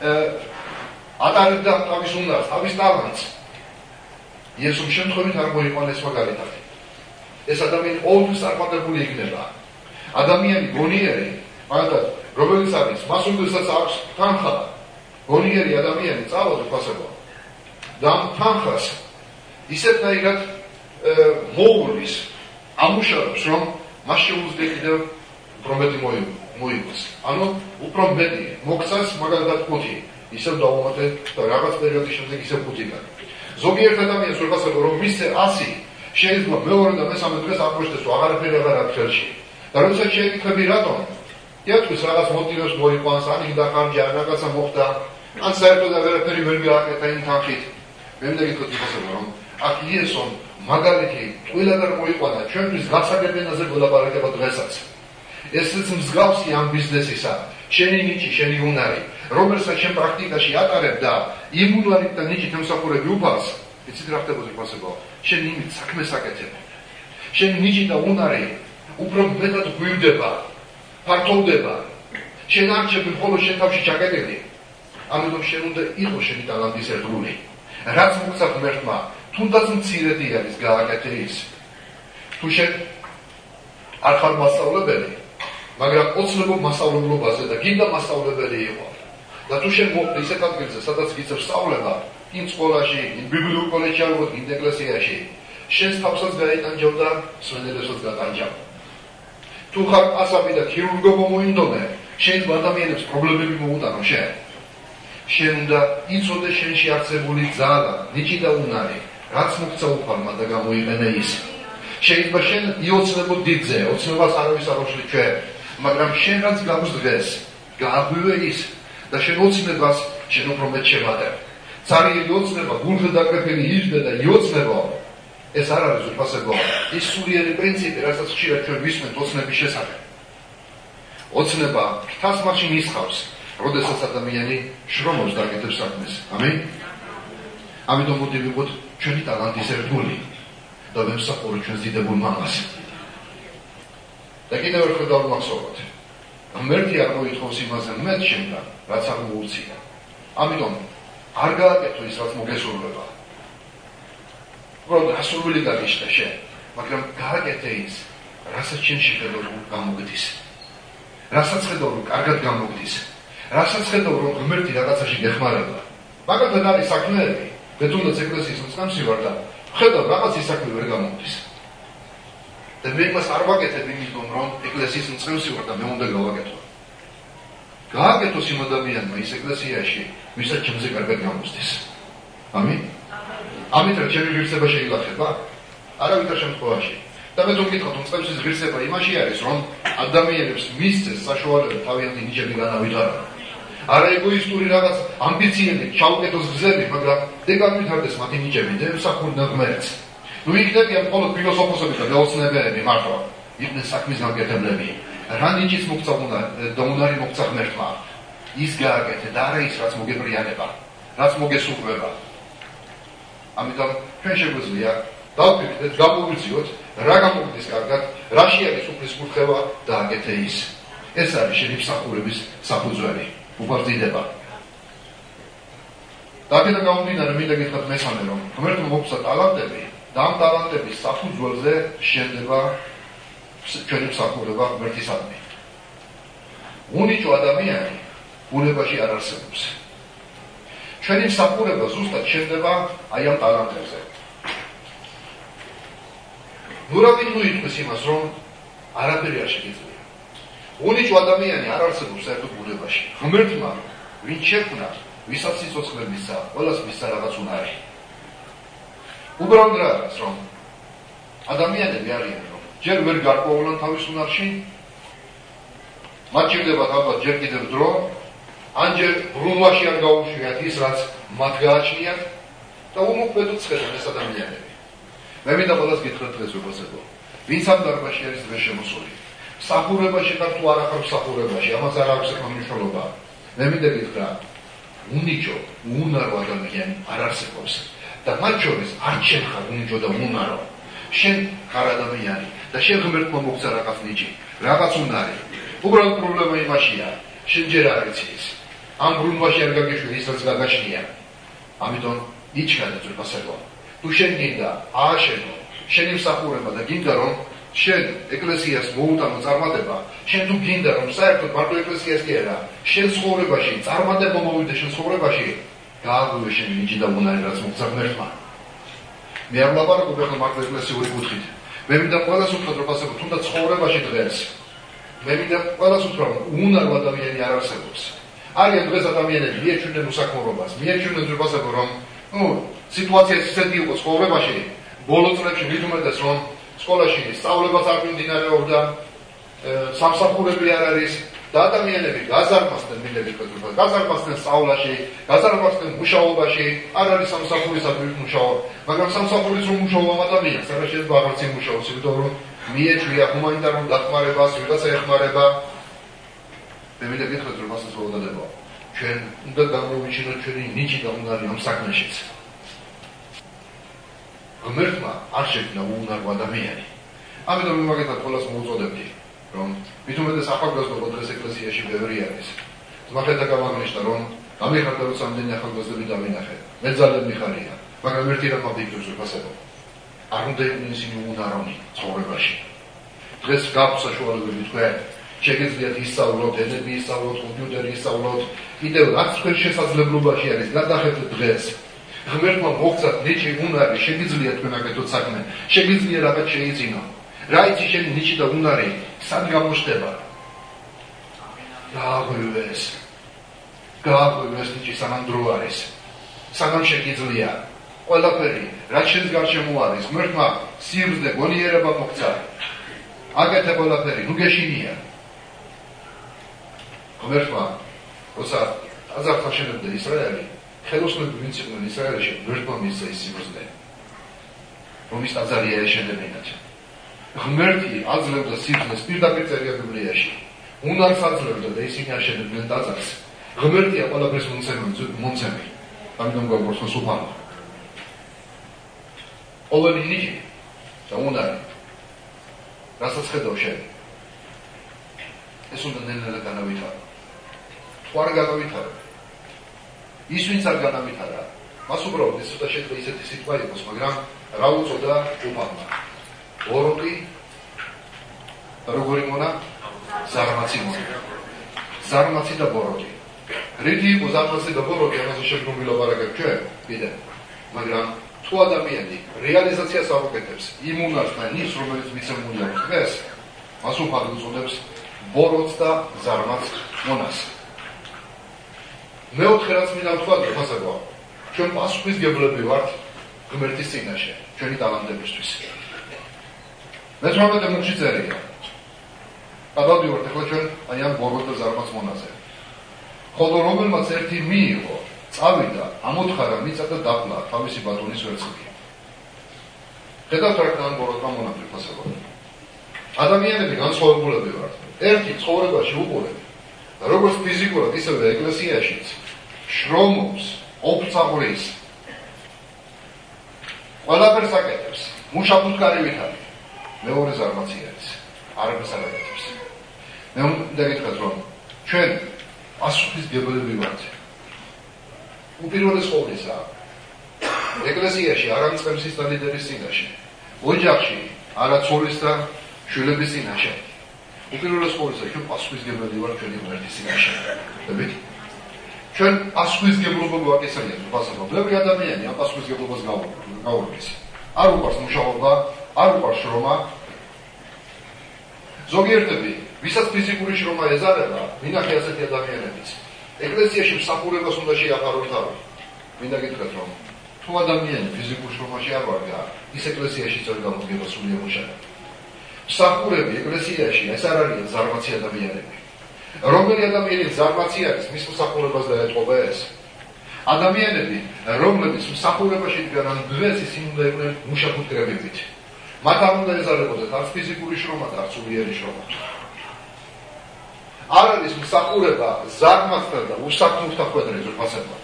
ატარებდა თავის უნარს, თავის ტალანტს. იესომ შემთხვევით არ მოიყვანეს მაგალითად. ეს ადამიანი ყოველთვის არყადებული იქნება. ადამიანი გონიერი, მაგალითად, რომელიც არის, მას უდესაც აქვს თანხა, გონიერი ადამიანი წავალ უფასებო. და ამ თანხას ისეთნაირად მოუვლის, ამუშავებს, რომ მას შეუძლია კიდევ უფრო მეტი მოიგოს. ანუ უფრო მეტი მოგცას მაგალითად ხუთი, ისევ დავუმატე და რაღაც პერიოდის შემდეგ ისევ ხუთი გან. ზოგიერთ ადამიანს ვეფასებო, რომ მისცე ასი, შეიძლება მეორე და მესამე დღეს აღმოჩნდეს, რომ აღარაფერი აღარ აქვს ხელში. და როდესაც შეიკითხები რატომ? იათქვის რაღაც მოტივებს მოიყვანს, ან იქ დახარჯა, რაღაცა მოხდა, ან საერთოდ აღარაფერი ვერ გააკეთა იმ თანხით. მე მინდა გითხრათ ვიფასებო, რომ აქ იესომ მაგალითი ტყუილად არ მოიყვანა ჩვენთვის გასაგებენაზე გველაპარაკება დღესაც. ესეც მსგავსი ამ ბიზნესისა, შენი ნიჭი, შენი უნარი, რომელსაც შენ პრაქტიკაში ატარებ და იმ უნარით და ნიჭით ემსახურები უფალს, იცით რა ხდებოდა ვიფასებო, შენ იმით საქმეს აკეთებ. შენი ნიჭი და უნარი უფრო მეტად გვირდება, ფართოვდება. შენ არ ჩები მხოლოდ შენ თავში ჩაკეტილი. ამიტომ შენ უნდა იყო შენი ტალანტის ერთგული. რაც მოგცა ღმერთმა, თუნდაც მცირედი არის გააკეთე ის. თუ შენ არ ხარ მასწავლებელი, მაგრამ ოცნებობ მასწავლებლობაზე და გინდა მასწავლებელი იყო. და თუ შენ მოხდი ისეთ ადგილზე, სადაც გიწევს სწავლება, იმ სკოლაში, იმ ბიბლიურ კოლეჯში, ალბათ იმ ეკლესიაში, შენს თავსაც გაიტანჯავ და სვენელებსაც გატანჯავ. თუ ხარ ასაბი და ქირურგო მომოინდომე, შენ ადამიანებს პრობლემები მოუტანო შენ. შენ უნდა იცოდე შენში არსებული ძალა, ნიჭი და უნარი, რაც მოგცა უფალმა და გამოიყენე ის. შეიძლება შენ იოცნებო დიდზე, ოცნებას არავის არ უშლით ჩვენ, მაგრამ შენ რაც გაქვს დღეს, გააღვივე ის და შენ ოცნებას შენ უფრო მეტ შევადებ. ცარიელი ოცნება, გულზე დაკრეფილი იჟდა და იოცნებო, ეს არ არის უფასებო, ის სულიერი პრინციპი, რასაც ხშირად ჩვენ ვისმენთ ოცნების შესახებ. ოცნება ფრთას მაშინ ისხავს, როდესაც ადამიანი შრომობს და აკეთებს საქმეს. ამინ? ამიტომ მოდი ვიყოთ ჩვენი ტალანტის ერთგული და ვემსახუროთ ჩვენს დიდებულ მამას. და კიდევ ერთხელ დავმახსოვროთ. ღმერთი არ მოითხოვს იმაზე მეტ შენგან, რაც არ მოუწია. ამიტომ არ გააკეთო ის, რაც მოგესურვება. უბრალოდ ასურველი გაგიშთა შენ, მაგრამ გააკეთე ის, რასაც შენ შეხედავ რომ გამოგდის. რასაც ხედავ რომ კარგად გამოგდის. რასაც ხედავ რომ ღმერთი რაღაცაში გეხმარება. მაგალითად არის საქმეები, მე თუნდაც ეკლესიის მწყემსი ვარ და ხედავ რაღაცის საქმე ვერ გამოგდის. და მე იმას არ ვაკეთებ იმიტომ რომ ეკლესიის მწყემსი ვარ და მე უნდა გავაკეთო. გააკეთოს იმ ადამიანმა ის ეკლესიაში, ვისაც ჩემზე კარგად გამოსდის. ამინ? ამით რა ჩემი ღირსება შეილახება? არავითარ შემთხვევაში. და მე თუ გითხოთ, რომ წევსის ღირსება იმაში არის, რომ ადამიანებს მისცეს საშუალება თავიანთი ნიჭები განავითარონ. არა ეგოისტური რაღაც ამბიციები, ჩაუკეთოს გზები, მაგრამ დეგანვითარდეს მათი ნიჭები, და ემსახურონ ღმერთს. ნუ იქნებიან მხოლოდ ფილოსოფოსები და მეოცნებელები მართლა, იყვნენ საქმის გამგებლები. რა ნიჭიც მოგცა და უნარი მოგცა ღმერთმა, ის გააკეთე და არა ის, რაც მოგებრიანება, რაც მოგესურვება. ამიტომ ჩვენ შეგვიძლია დავფიქრდეთ, გამოვიძიოთ, რა გამოგდის კარგად, რაში არის უფლის კურთხევა და აკეთე ის. ეს არის შენი მსახურების საფუძველი, უფარდიდება. და აქედან გამომდინარე, მინდა გითხრათ მესამე, რომ ღმერთმა მოგცა ტალანტები და ამ ტალანტების საფუძველზე შენდება ჩვენი მსახურება ღმერთისადმი. უნიჭო ადამიანი ბუნებაში არ არსებობს. ჩვენი მსახურება ზუსტად შენდება აი ამ ტალანტებზე. ნუ რა ვინ მოიტყვის იმას, რომ არაფერი არ შეგიძლია. უნიჭო ადამიანი არ არსებობს საერთოდ ბუნებაში. ღმერთმა ვინ შექმნა, ვისაც სიცოცხლე მისცა, ყველას მისცა რაღაც უნარი. უბრალოდ რა არის, რომ ადამიანები არიან, რომ ჯერ ვერ გარკვეულან თავის უნარში მათ ჭირდებათ ალბათ ჯერ კიდევ დრო, ანჯერ ბრუნვაში არ გაუშვიათ ის, რაც მათ გააჩნიათ და უმოქმედოდ ხედავენ ეს ადამიანები. მე მინდა ყველას გითხრათ დღეს უბრალოდ, ვინც ამ დარბაზში არის დღეს შემოსული, მსახურებაში ხარ თუ არა ხარ მსახურებაში, ამას არ აქვს ეხლა მნიშვნელობა. მე მინდა გითხრა, უნიჭო, უნარო ადამიანი არ არსებობს და მათ შორის არ შენ ხარ უნიჭო და უნარო. შენ ხარ ადამიანი და შენ ღმერთმა მოგცა რაღაც ნიჭი, რაღაც უნარი. უბრალოდ პრობლემა იმაშია, შენ ჯერ არ იცი ის. ამ ბრუნვაში არ გაგიშვი ის, რაც გაგაჩნია. ამიტომ იჩქარა ძვირფასებო. თუ შენ გინდა ააშენო შენი მსახურება და გინდა რომ შენ ეკლესიას მოუტანო წარმატება, შენ თუ გინდა რომ საერთოდ მარტო ეკლესიას კი არა, შენ ცხოვრებაში წარმატება მოვიდა შენ ცხოვრებაში, გააღვივე შენი ნიჭი და უნარი, რაც მოგცა ღმერთმა. მე არ ვლაპარაკობ ახლა მარტო ეკლესიური კუთხით. მე მინდა ყველას უთხრა რომ ასეო თუნდაც ცხოვრებაში დღეს. მე მინდა ყველას უთხრა რომ უნარო ადამიანი არ არსებობს. არიან დღეს ადამიანები მიეჩვენენ უსაქმრობას, მიეჩვენენ ძვირფასებო რომ ნუ სიტუაცია ისეთი იყო ცხოვრებაში, ბოლო წლებში მით უმეტეს რომ სკოლაში სწავლებაც არ მიმდინარეობდა, სამსახურები არ არის და ადამიანები გაზარმასდნენ, მინდა გითხრათ, გაზარმასდნენ სწავლაში, გაზარმასდნენ მუშაობაში, არ არის სამსახურისათვის მუშაობა, მაგრამ სამსახურის რომ მუშაობამ ადამიანს არა შეიძლება აღარც იმუშაოს, იმიტომ რომ მიეჩვია ჰუმანიტარულ დახმარებას, ვიღაცა ეხმარება. მე მინდა გითხრათ, რომ ასეც ველოდადება. ჩვენ უნდა გამოვიჩინოთ ჩვენი ნიჭი და უნარი ამ საქმეშიც. ღმერთმა არ შექმნა უნარო ადამიანი. ამიტომ მე მაგათაც ყველას მოუწოდებდი, რომ მით უმეტეს ახალგაზრდობა დღეს ეკლესიაში ბევრი არის. ძმახედა გამაღნიშნა, რომ გამიხარდა რომ სამდენი ახალგაზრდები დავინახე. მე ძალიან მიხარია, მაგრამ ერთი რამ მოგიგებს ვიფასებო. არ უნდა იყვნენ ისინი უნაროვნი ცხოვრებაში. დღეს გაქვს საშუალებები თქვენ, შეგიძლიათ ისწავლოთ, ენები ისწავლოთ, კომპიუტერი ისწავლოთ, კიდევ რაც თქვენ შესაძლებლობაში არის, გადახეთ დღეს. ღმერთმა მოგცათ ნიჭი, უნარი, შეგიძლიათ თქვენ აკეთოთ საქმე, შეგიძლიათ რაღაც შეიძინო. რა იცი შენი ნიჭი და უნარი, სად გამოჩნდება? გააღვივეს. გააღვივეს ნიჭი სანამ დრო არის. სანამ შეგიძლია. ყველაფერი, რაც შენს გარშემო არის, ღმერთმა სიბრძნე, გონიერება მოგცა. აკეთე ყველაფერი, ნუ გეშინია. ღმერთმა, როცა აზართა შენებდა ისრაელი, ხელოსნები ვინც იყვნენ ისრაელში, ღმერთმა მისცა ის სიბრძნე, რომ ის ტაძარი ეშენებინათ. ღმერთი აძლევდა სიბრძნეს, პირდაპირ წერია ბიბლიაში. უნარს აძლევდა და ისინი აშენებდნენ ტაძარს. ღმერთია ყველაფერს მომცემი. ამიტომ გაგვაქვს სუფანა. ყოველი ნიჭი და უნარი, რასაც ხედავ შენ, ეს უნდა ნელ-ნელა განავითარო. თუ არ განავითარო, ის ვინც არ განავითარა, მას უბრალოდ ეს ცოტა შეიძლება ისეთი სიტყვა იყოს, მაგრამ რა უწოდა უფალმა. ბოროტი და როგორი მონა? ზარმაცი მონა. ზარმაცი და ბოროტი. რითი იყო ზარმაცი და ბოროტი, ამაზე შეგვიძლია ვილაპარაკოთ ჩვენ, კიდე. მაგრამ თუ ადამიანი რეალიზაციას არ აკეთებს იმ უნარს და ნის, რომელიც მიცემული აქვს დღეს, მას უფალ უწოდებს ბოროტს და ზარმაცს მონას. მეოთხე რაც მინდა ვთქვა, ფასებო, ჩვენ პასუხისმგებლები ვართ ღმერთის წინაშე, ჩვენი ტალანტებისთვის. მეთვრამეტე მუხში წერია. გადავდივართ ახლა ჩვენ აი ამ ბოროტს და ზარმაცს მონაზე. ხოლო რომელმაც ერთი მიიღო, წავიდა, ამოთხარა მიწა და დაბლა თავისი ბატონის ვერცხლი. ხედავთ რა ამ ბოროტმა მონაწილე ფასებო. ადამიანები განსხვავებულები ვართ. ერთი ცხოვრებაში უყურებ, როგორც ფიზიკურად, ისევე ეკლესიაშიც შრომობს, ოფცაღრის, ყველაფერს აკეთებს, მუშაფუთკარივით არის. მეორე ზარმაცი არის, არაფერს არ აკეთებს. მე უნდა გითხრათ, რომ ჩვენ პასუხისმგებლები ვართ. უპირველეს ყოვლისა, ეკლესიაში არ ამწყებს ის და ლიდერის წინაშე, ოჯახში არა ცოლის და შვილების წინაშე. უპირველეს ყოვლისა, ჩვენ პასუხისმგებლები ვართ ჩვენი ღმერთის წინაშე. ხვდებით? ჩვენ პასუხისმგებლობა გვაკისრიათ, ფასადო. ბევრი ადამიანი ამ პასუხისმგებლობას გაურკვევს. არ უყვარს მუშაობა, არ უყვარს შრომა. ზოგიერთები, ვისაც ფიზიკური შრომა ეზარება, მინახე ასეთი ადამიანებიც. ეკლესიაში მსახურებას უნდა შეაფაროთ თავი. მინდა გითხრათ, რომ თუ ადამიანი ფიზიკურ შრომაში არ ვარგა, ის ეკლესიაში წერ გამოდგება სულიერ მუშაობად. მსახურები ეკლესიაში ეს არ არიან ზარმაცი ადამიანები. რომელი ადამიანის ზარმაცი არის, მის მსახურებას დაეწყობა ეს. ადამიანები, რომლებიც მსახურებაში დგანან დღეს ისინი უნდა იყვნენ მუშაკუთრებებით. მათ არ უნდა ეზარებოდათ არც ფიზიკური შრომა და არც სულიერი შრომა. არ არის მსახურება ზარმაცთან და უსაქმურთან ხვედრი ზურფასებმა.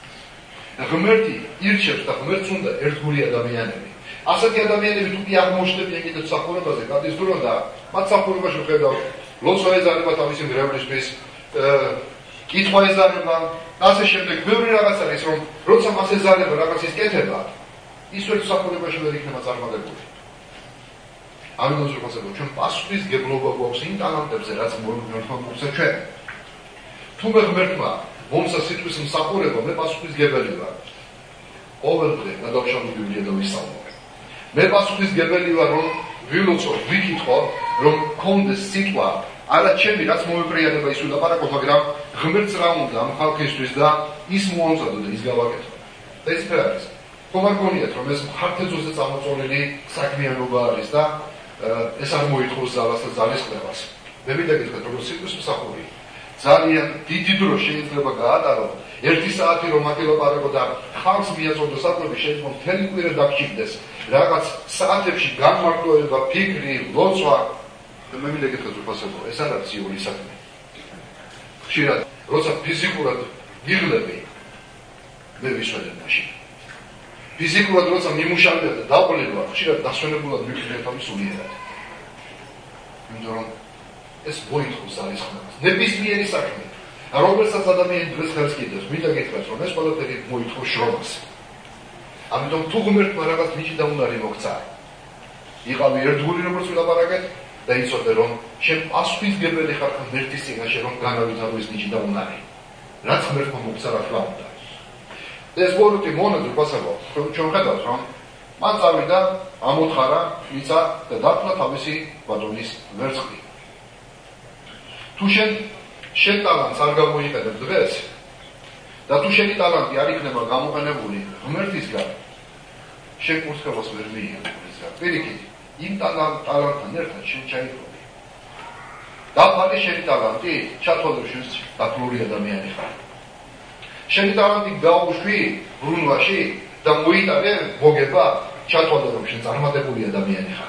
ღმერთი ირჩევს და ღმერთს უნდა ერთგული ადამიანები. ასეთი ადამიანები თუ კი აღმოჩნდებიან კიდევ მსახურებაზე, გადის დრო და მათ მსახურებაში ვხედავ ლოცვა ეზარება თავისი მრევლისთვის, კითხვა ეზარება და ასე შემდეგ. ბევრი რაღაც არის, რომ როცა მას ეზარება რაღაცის კეთება, ის ვერ მსახურებაში ვერ იქნება წარმატებული. ამიტომ ზურფასებო, ჩვენ პასუხისმგებლობა გვაქვს იმ ტალანტებზე, რაც ღმერთმა მოგცა ჩვენ. თუმცა ღმერთმა მომცა სიტყვის მსახურება, მე პასუხისმგებელი ვარ. ყოველდღე გადავშალო ბიბლია და ვისწავლო. მე პასუხისმგებელი ვარ, რომ ვილოცო, ვიკითხო, რომ გქონდეს სიტყვა, არა ჩემი, რაც მომეპრიანება ის ვილაპარაკო, მაგრამ ღმერთს რა უნდა ამ ხალხისთვის და ის მოამზადო და ის გავაკეთო. და ეს რა არის? ხომ არ გონიათ, რომ ეს მხარდაჭერაზე წამოწოლილი საქმიანობა არის და ეს არ მოითხოვს ძალას და ძალისხმევას. მე მინდა გითხრათ, როგორც სიტყვის მსახური, ძალიან დიდი დრო შეიძლება გაატარო, ერთი საათი რომ აკელაპარაკო და ხალხს მიაწოდო საკვები, შეიძლება მთელი კვირა დაგჭირდეს, რაღაც საათებში განმარტოება, ფიქრი, ლოცვა. მე მინდა გითხრათ, უფასებო, ეს არ არის იული საქმე. ხშირად, როცა ფიზიკურად გიღლები, მე ვისვენებ მაშინ. ფიზიკურად როცა მიმუშავება და დაყოლება, ხშირად დასვენებულად მივხვდი თავი სულიერად. იმიტომ რომ ეს მოითხოვს ძალისხმევას. ნებისმიერი საქმე, რომელსაც ადამიანი დღეს ხელს კიდევს, მინდა გითხრათ, რომ ეს ყველაფერი მოითხოვს შრომას. ამიტომ თუ ღმერთმა რაღაც ნიჭი და უნარი მოგცა, იყავი ერთგული, როგორც ვილაპარაკეთ, და იცოდე, რომ შენ პასუხისმგებელი ხარ ღმერთის წინაშე, რომ განავითარო ეს ნიჭი და უნარი. რაც ღმერთმა მოგცა, რა თქმა უნდა. ეს ბოროტი მონად ვფასებო, ჩვენ ხედავთ, რომ მან წავიდა, ამოთხარა, ისა და დაფლა თავისი ბატონის ვერცხლი. თუ შენ შენ ტალანტს არ გამოიყენებ დღეს და თუ შენი ტალანტი არ იქნება გამოყენებული ღმერთისგან, შენ კურთხევას ვერ მიიღებ ღმერთისგან. პირიქით, იმ ტალანტთან ერთად შენ ჩაიქრობი. დაფალი შენი ტალანტი, ჩათვალე შენს დათვლური ადამიანი ხარ. შენი ტალანტი გაუშვი ბრუნვაში და მოიტანე მოგება, ჩათვალე რომ შენ წარმატებული ადამიანი ხარ.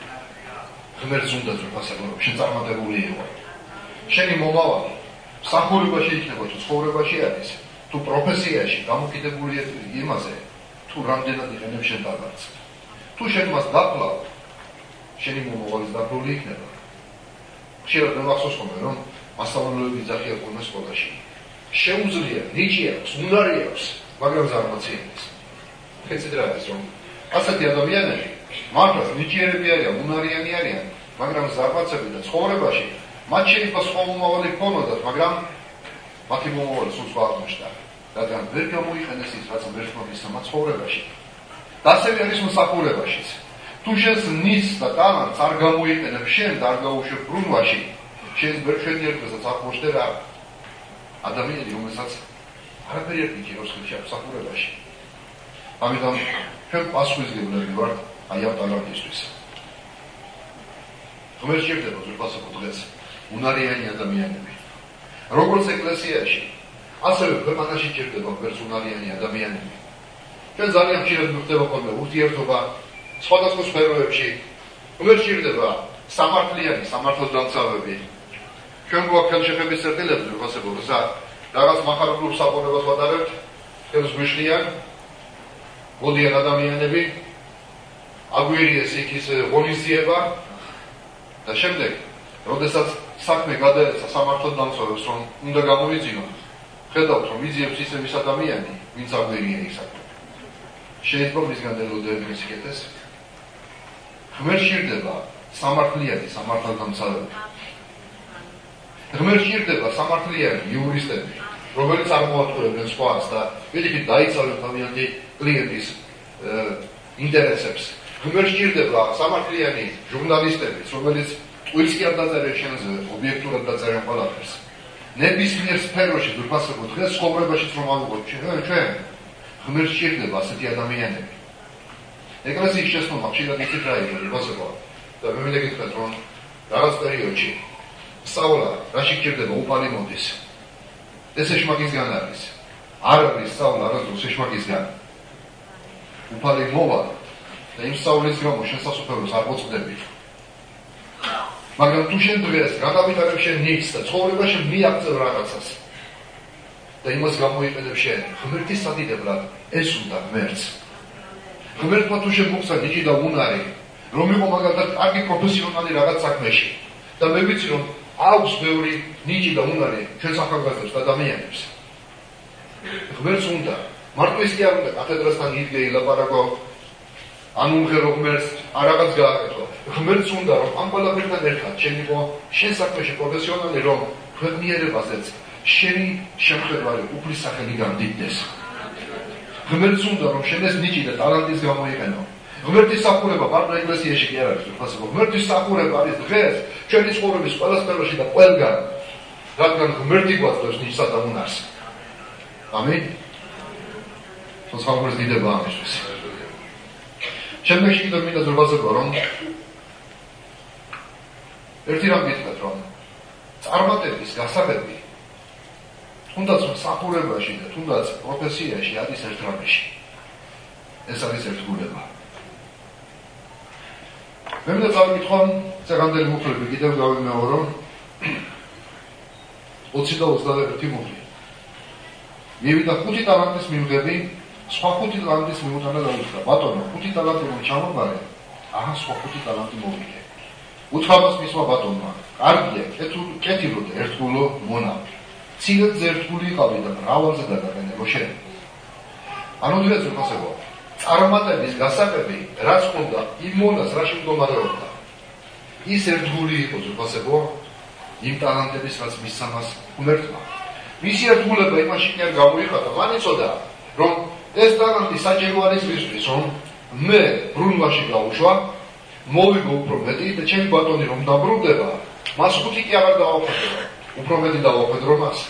ღმერთს უნდა ზრდასაკო, რომ შენ წარმატებული იყო. შენი მომავალი მსახურებაში იქნება თუ ცხოვრებაში არის, თუ პროფესიაში გამოკიდებული იმაზე, თუ რამდენად იყენებ შენ ტალანტს. თუ შენ მას დაფლავ, შენი მომავალიც დაფლული იქნება. ხშირად მე მახსოვს ხოლმე, რომ მასწავლებლები ძახიან ხოლმე სკოლაში. შეუძლია, ნიჭი აქვს, უნარი აქვს, მაგრამ ზარმაცი არის. ეცეთ რა არის, რომ ასეთი ადამიანები მართლაც ნიჭიერები არიან, უნარიანი არიან, მაგრამ ზარმაცები და ცხოვრებაში მათ შეიძლება სხვა მომავალი ჰქონოდათ, მაგრამ მათი მომავალი სულ სხვა აღმოჩნდა. რადგან ვერ გამოიყენეს ის, რაც ღმერთმა მისცა მათ ცხოვრებაში. და ასევე არის მსახურებაშიც. თუ შენს ნიჭს და ტალანტს არ გამოიყენებ შენ და არ გაუშვებ ბრუნვაში, შენ ვერ შედიერთვესაც აღმოჩნდა რა ადამიანი, რომელსაც არაფერი არ გიჭირავს ხელში მსახურებაში. ამიტომ ჩვენ პასუხისმგებლები ვართ აი ამ ტალანტისთვის. ღმერთს სჭირდება ზურბასაკო დღეს უნარიანი ადამიანები. როგორც ეკლესიაში, ასევე ქვეყანაში სჭირდება ღმერთს უნარიანი ადამიანები. ჩვენ ძალიან ხშირად გვხვდება ხოლმე ურთიერთობა სხვადასხვა სფეროებში. ღმერთს სჭირდება სამართლიანი, სამართალდამცავები. ჩვენ გვაქვს ხელშეღების წერტილები, ზურბასაკო, როცა რაღაც მახარებლურ საყურებას ვატარებთ, ხელს გვიშლიან მოდიან ადამიანები, აგვერიეს იქ ის ღონისძიება და შემდეგ, როდესაც საქმე გადაეცა სამართალდამცავებს, რომ უნდა გამოიძინოთ, ხედავთ, რომ იძიებს ისე ის ადამიანი, ვინც აგვერია ის საქმე. შეიძლება მისგან ელოდები სიკეთეს. ღმერთს სჭირდება სამართლიანი სამართალდამცავები. ღმერთს სჭირდება სამართლიანი იურისტები, რომელიც აღმოაჩენებენ სხვას და პირიქით დაიცავენ თავიანთი კლიენტის ინტერესებს. ღმერთს სჭირდება სამართლიანი ჟურნალისტები, რომელიც ტყუილს კი არ დაწერენ შენზე, ობიექტურად დაწერენ ყველაფერს. ნებისმიერ სფეროში, ზურბასაკო, დღეს ცხოვრებაშიც რომ ავიღოთ ჩვენ, ჩვენ ღმერთს სჭირდება ასეთი ადამიანები. ეკლესიის შესწავლა ხშირად ისეთ რა იყო, ზურბასაკო, და მე მინდა გითხრათ, რომ რაღაც პერიოდში სწავლა, რაში გჭირდება უპალი მოდის. ეს ეშმაკისგან არის. არ არის სწავლა არასდროს ეშმაკისგან. უპალი მოვა და იმ სწავლის გამო შენ სასופელოს არ მოწყდები. მაგრამ თუ შენ დღეს გადავიტანებ შენ ნიჭს და ცხოვრებაში მიაღწევ რაღაცას და იმას გამოიყენებ შენ ღმერთის სადიდებლად, ეს უნდა ღმერთს. ღმერთმა თუ შენ მოგცა ნიჭი და უნარი, რომ იყო მაგალითად კარგი პროფესიონალი რაღაც საქმეში და მე ვიცი რომ აქვს ბევრი ნიჭი და უნარი ჩვენს ახალგაზრდებს და ადამიანებს. ღმერთს უნდა, მარტო ის კი არ უნდა კათედრასთან იდგე ილაპარაკო, ან უმღერო ღმერთს არ რაღაც გააკეთო. ღმერთს უნდა რომ ამ ყველაფერთან ერთად შენ იყო შენ საქმეში პროფესიონალი, რომ ქვეყნიერებაზეც შენი შემხედვარი უფლის სახელი გამდიდდეს. ღმერთს უნდა რომ შენ ეს ნიჭი და ტალანტის გამოიყენო. ღმერთის სახურება მარტო ეკლესიაში კი არ არის, ხასო. ღმერთის სახურება არის დღეს ჩვენი ცხოვრების ყველა სფეროში და ყველგან, რადგან ღმერთი გვაძლევს ნიჭსა და უნარს. ამინ. მოსხალხოს დიდება ამისთვის. შემდეგში კიდევ მინდა ზოგადად რომ ერთი რამ გითხრათ რომ წარმატების გასაღები თუნდაც სახურებაში და თუნდაც პროფესიაში არის ერთ რამეში. ეს არის ერთგულება. მე მინდა გავიკითხო საგანდელი მუხლები კიდევ გავიმეორო ოცი და ოცდაერთი მუხლი. მივიდა ხუთი ტალანტის მივღები, სხვა ხუთი ტალანტის მიუტანა და უთხრა, ბატონო, ხუთი ტალანტი რომ ჩამოგარე, აჰა, სხვა ხუთი ტალანტი მოვიგე. უთხრა მას მისმა ბატონმა, კარგია, კეთილოდა ერთგულო მონავი. ცილებზე ერთგული იყავი და მრავალზე დაგაყენებო შენ. ანუ დღეს ვფასებო, წარმატების გასაღები, რაც ხონდა, იმ მონას რაში მდგომარეობდა. ის ერთგული იყო, ვფასებო, იმ ტალანტების, რაც მისცა მას ღმერთმა. მისი ერთგულება იმაში კი არ გამოიხატა, მან იცოდა, რომ ეს ტალანტი საჭირო არის მისთვის, რომ მე ბრუნვაში გავუშვა, მოვიგო უფრო მეტი და ჩემი ბატონი რომ დაბრუნდება, მას ხუთი კი აღარ დავახვედრო, უფრო მეტი დავახვედრო მას.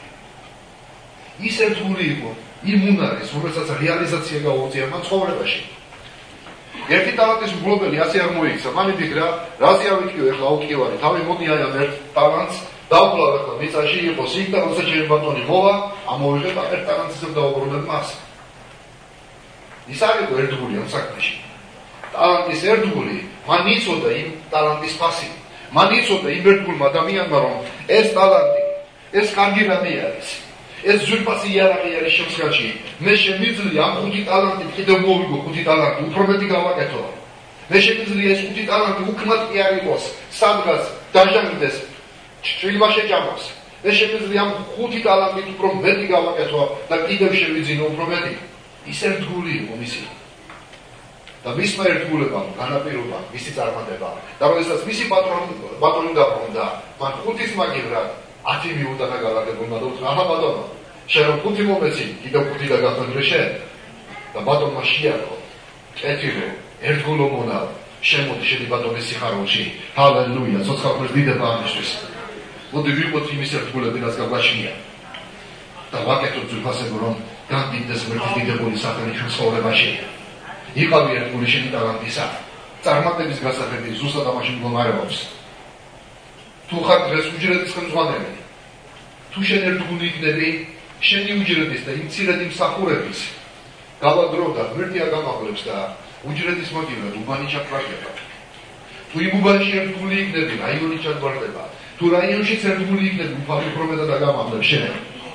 ის ერთგული იყო, იმ უნარის, რომელსაც რეალიზაცია გაუწია მან ცხოვრებაში. ერთი ტალანტის მფლობელი ასე არ მოიქცა, მან იფიქრა, რაზე ავიკიო ეხლა აუკივარი, თავი მოდი აი ამ ერთ ტალანტს დავკლავ ეხლა მიწაში იყოს იქ და როცა ჩემი ბატონი მოვა, ამოვიღებ ერთ ტალანტს და დავუბრუნებ მას. ის არ იყო ერთგული ამ საქმეში. ტალანტის ერთგული, მან იცოდა იმ ტალანტის ფასი. მან იცოდა იმ ერთგულმა ადამიანმა, რომ ეს ტალანტი, ეს კარგი რამე არის. ეს ზურპასი იარაღი არის შემსხელში. მე შემიძლია ამ ხუთი ტალანტით კიდევ მოვიგო ხუთი ტალანტი, უფრო მეტი გავაკეთო. მე შემიძლია ეს ხუთი ტალანტი უკმად კი არ იყოს, სადღაც დაჟანგდეს, ჭრილმა შეჭამოს. მე შემიძლია ამ ხუთი ტალანტით უფრო მეტი გავაკეთო და კიდევ შევიძინო უფრო მეტი. ის ერთგული იყო მისი. და მისმა ერთგულებამ განაპირობა მისი წარმატება. და როდესაც მისი პატრონი ბატონი დაბრუნდა, მან ხუთის მაგივრად ათი მიუტანა გალაგებულმა და უთხრა, აჰა ბატონო, შენ რომ ხუთი მომეცი, კიდევ ხუთი დაგახვედრე შენ. და ბატონმა შეარყო, კეთილო, ერთგულო მონავ, შემოდი შენი ბატონის სიხარულში. ჰალელუია, ცოცხალ დიდება ამისთვის. მოდი ვიყოთ იმის ერთგულები, რაც გაგვაჩნია. და ვაკეთოთ ზურფასებო, რომ გამდიდდეს ღმერთის დიდებული სახელი ჩვენ ცხოვრებაში. იყავი ერთგული შენი ტალანტისა, წარმატების გასაღები ზუსტად ამაში მდგომარეობს. თუ ხარ დღეს უჯრედის ხელმძღვანელი, თუ შენ ერთგული იქნები, შენი უჯრედის და იმ მცირედი მსახურების გავაგრო და ღმერთი აგამაღლებს და უჯრედის მაგივრად უბანი ჩაგვარდება. თუ იმ უბანში ერთგული იქნები, რაიონი ჩაგვარდება. თუ რაიონშიც ერთგული იქნები, უფალი უფრო მეტად აგამაღლებს შენ.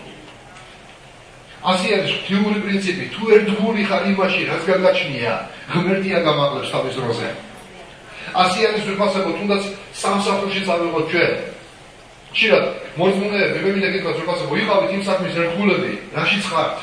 ასე არის ღვთიური პრინციპი, თუ ერთგული ხარ იმაში, რაც გაგაჩნია, ღმერთი აგამაღლებს თავის დროზე. ასე არის ვიფასებო, თუნდაც სამსახურში წავიღოთ ჩვენ. ხშირად მოწმუნეები, მე მინდა გითხრათ, ვიფასებო, იყავით იმ საქმის ერთგულები, რაშიც ხართ.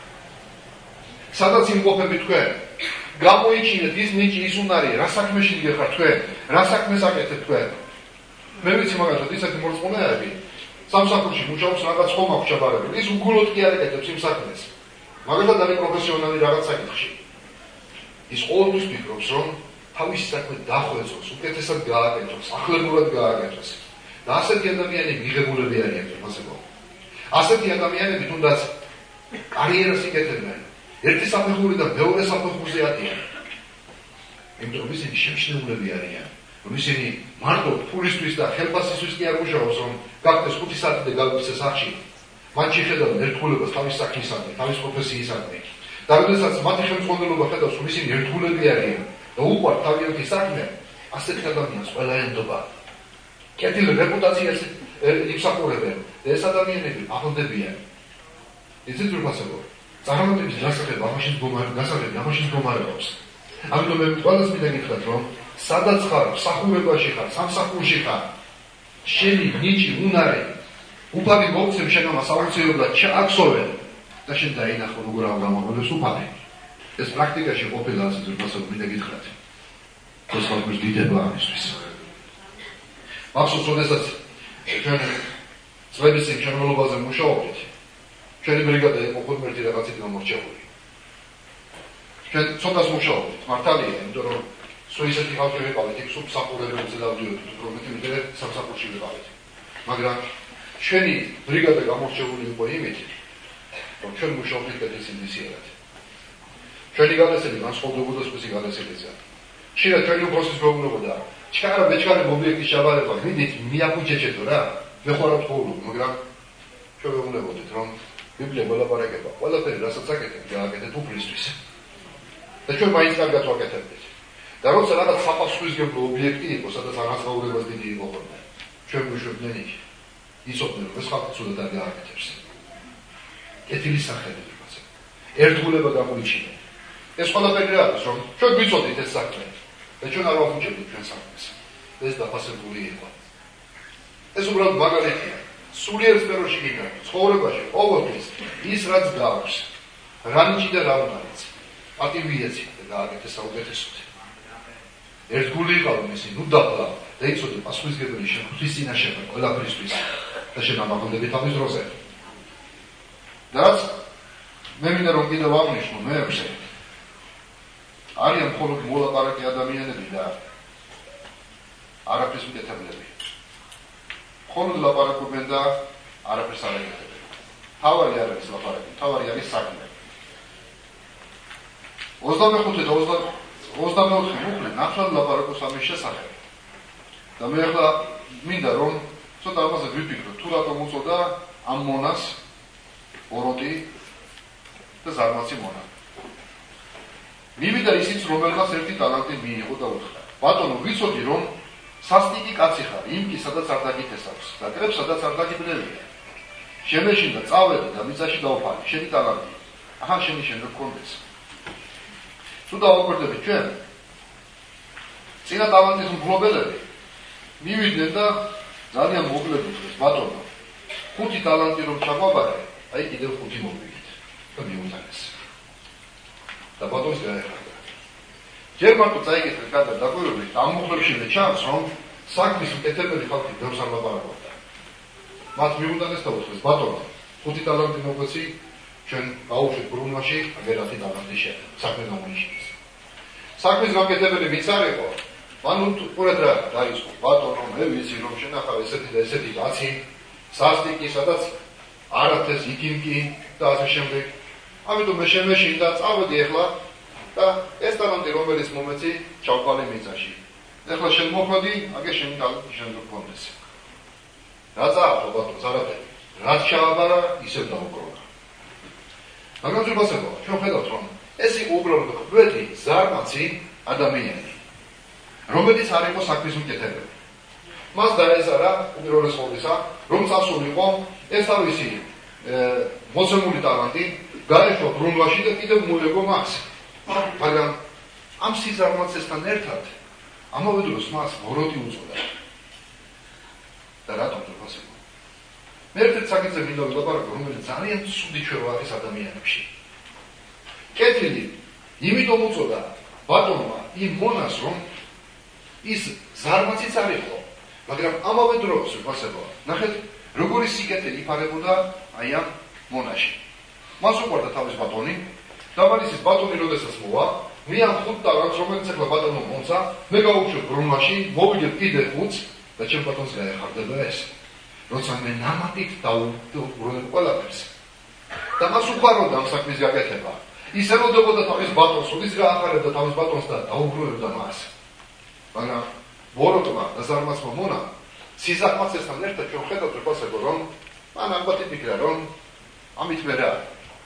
სადაც იმყოფებით თქვენ, გამოიჩინეთ ის ნიჭი, ის უნარი, რა საქმეში გიხართ თქვენ, რა საქმეს აკეთებთ თქვენ. მე ვიცი მაგალითად ისეთი მოწმუნეები, სამსახურში მუშაობს რაღაც ხომ აქვს ჩაბარებული, ის უგულოდ კი არ აკეთებს იმ საქმეს. მაგალითად არის პროფესიონალი რაღაც საკითხში. ის ყოველთვის ფიქრობს, რომ თავისი საქმე დახვეწოს, უკეთესად გააკეთოს, ახლებურად გააკეთოს. და ასეთი ადამიანები მიღებულები არიან, თვითონსებო. ასეთი ადამიანები თუნდაც კარიერას იკეთებენ, ერთი საფეხური და მეორე საფეხურზე ატიან. იმიტომ რომ ისინი შემჩნეულები არიან. რომ ისინი მარტო ფულისთვის და ხელფასისთვის კი არ მუშაობს, რომ გახდეს ხუთი საათი და გავიქცეს სახში. მათ შეხედავენ ერთგულებას თავის საქმისადმი, თავის პროფესიისადმი. და როდესაც მათი ხელმძღვანელობა ხედავს, რომ ისინი ერთგულები არიან და უყვართ თავიანთი საქმე, ასეთ ადამიანს ყველა ენდობა. კეთილ რეპუტაციას იმსახურებენ და ეს ადამიანები ახლდებიან. იცით რომ ასეულო, წარმატების გასაღები ამაშინ გასაღები ამაშინ მდგომარეობს. ამიტომ მე ყველას მინდა გითხრათ, რომ სადაც ხარ, მსახურებაში ხარ, სამსახურში ხარ, შენი ნიჭი, უნარი, უფალი მოგცემ შენ ამას აუცილებლად ჩააქცოვე და შენ დაინახო როგორ ამ გამომავლებს უფალი. ეს პრაქტიკაში ყოფილა ასე რომ ასე მინდა გითხრათ. ეს ხალხის დიდება ამისთვის. მახსოვს, როდესაც ჩვენ წლების წინ შემოვლობაზე მუშაობდით, ჩვენი ბრიგადა იყო ხუთმე რაღაცით გამორჩეული. ჩვენ ცოტას მუშაობდით, მართალია, იმიტომ რომ სულ ისეთი ხალხი ვიყავით, იქ სულ მსახურებელზე დავდიოდით, უფრო მეტი ვიდრე სამსახურში ვიყავით. მაგრამ ჩვენი ბრიგადა გამორჩეული იყო იმით, რომ ჩვენ მუშაობდით კეთილსინდისიერად. ჩვენი გადასელი განსხვავდებოდა სხვისი გადასელიზე. ხშირად ჩვენი უფროსის გვეუბნებოდა, ჩქარა ბეჭქარი ობიექტის ჩაბარება, მიდით მიაკუჩეჩეთო რა, მე ხوارავთ ხოლმე, მაგრამ ჩვენ ვეუბნებოდით, რომ ბიბლია მოლაპარაკება, ყველაფერი რასაც აკეთებთ, გააკეთეთ უფლისთვის. და ჩვენ მაინც კარგად ვაკეთებდით. და როცა რაღაც საპასუხისმგებლო ობიექტი იყო, სადაც აღასაურებას დიდი იყო ხოლმე, ჩვენ ვუშვებდნენ იქ. იცოდნენ, რომ ეს ხალხი ცუდად არ გააკეთებს. კეთილი სახელით როცა ერთგულება გამოიჩინა. ეს ყველაფერი რა არის, რომ ჩვენ ვიცოდით ეს საქმე და ჩვენ არ ვახუჭებდით ჩვენ საქმეს. ეს დაფასებული იყო. ეს უბრალოდ მაგალითია. სულიერ სფეროში გიგა, ცხოვრებაში, ყოველთვის ის რაც გაქვს, რა ნიჭი და რა უნარიც. პატივიეცი და გააკეთე საუკეთესოდ. ერთგული იყავენ ისინი, ნუ დაბლა და იცოდე პასუხისმგებელი შენ ღვთის წინაშე ხარ ყველაფრისთვის და შენ ამაღლდები თავის დროზე. და რაც მე მინდა რომ კიდევ აღნიშნო მეებზე, არიან მხოლოდ მოლაპარაკე ადამიანები და არაფრის მკეთებლები. მხოლოდ ლაპარაკობენ და არაფერს არ აკეთებენ. თავარი არ არის ლაპარაკი, თავარი არის საქმე. ოცდამეხუთე და ოცდამეოთხე მოკლე ნახშად ლაპარაკობს ამის შესახებ. და მე ახლა მინდა რომ ცოტა ამაზე ვიფიქროთ, თუ რატომ უწოდა ამ მონას ოროტი და ზარმაცი მონა. მივიდა ისიც, რომელმაც ერთი ტალანტი მიიღო და უთხრა, ბატონო, ვიცოდი რომ სასტიკი კაცი ხარ, იმ კი სადაც არ დაგითეს აქვს და კრებს სადაც არ დაგიბნევია. შემეშინდა, წავედი და მიწაში დავფალი, შენი ტალანტი. ახლა შენი შენ რო გქონდეს. თუ დავაკვირდებით ჩვენ, წინა ტალანტის მფლობელები მივიდნენ და ძალიან მოკლედ უთხრეს, ბატონო, ხუთი ტალანტი რომ ჩაგვაბარე, აი კიდევ ხუთი მოვიგეთ და მიუტანეს. და ბატონს გაეხარდა. ჯერ მარტო წაიგეთ კარგად დაკვირვებით, ამ მოხლებშივე ჩანს, რომ საქმის მკეთებელი ხალხი ბევრს არ ლაპარაკობდა. მათ მიუტანეს და უთხრეს, ბატონო, ხუთი ტალანტი მოგვეცი, ჩვენ გავუშვით ბრუნვაში, აგერათი ტალანტი შენ, საქმე გამოიჩინეს. საქმის გამკეთებელი ვინც არ იყო, მან უყურეთ რა დაიწყო, ბატონო, მე ვიცი რომ შენ ახლა ესეთი და ესეთი კაცი, სასტიკი, სადაც არათეს იქიმკი და ასე შემდეგ. ამიტომ მე შემეშინდა, წავედი ახლა და ეს ტალანტი რომელიც მომეცი, ჩავყალე მიწაში. ახლა შენ მოხვედი, აგე შენი ტალანტი შენ გქონდეს. რა წააღო ბატონს არაფერი. რაც ჩააბარა, ისევ დაუკრონა. მაგრამ ძებასება, ჩვენ ხედავთ რომ ეს იყო უბრალოდ ხვედი ზარმაცი ადამიანი, რომელიც არ იყო საქმის მკეთებელი. მას დაეზარა უპირველეს ყოვლისა, რომ წასულიყო ეს თავისი მოცემული ტალანტი, გაეშვა ბრუნვაში და კიდევ მოეგო მას. მაგრამ ამ სიზარმაცესთან ერთად ამავე დროს მას ოროტი უწოდა. და რატომ ძებასება? მე ერთ საკითხზე მინდა ვილაპარაკო, რომელიც ძალიან ცუდი ჩვევა არის ადამიანებში. კეთილი, იმიტომ უწოდა ბატონმა იმ მონას, რომ ის ზარმაციც არ იყო, მაგრამ ამავე დროს ვიფასებო. ნახეთ, როგორი სიკეთე იფარებოდა აი ამ მონაში. მას უყვარდა თავის ბატონი, დაბალისის ბატონი როდესაც მოვა, მე ამ ხუთ ტალანტს, რომელიც ახლა ბატონო მომცა, მე გავუშვებ ბრუნვაში, მოვიგებ კიდე ხუთს და ჩემ ბატონს გაეხარდება ეს. როცა მე ნამატით დავუბრუნებ ყველაფერს. და მას უყვაროდა ამ საქმის გაკეთება. ის ელოდებოდა თავის ბატონს, ვის გაახარებდა თავის ბატონს და დაუბრუნებდა მას. მაგრამ ბოროტმა და ზარმაცმა მონა სიზარმაცესთან ერთად ჩვენ ხედავთ რფასებო რომ მან ალბათ იფიქრა რომ ამით მე რა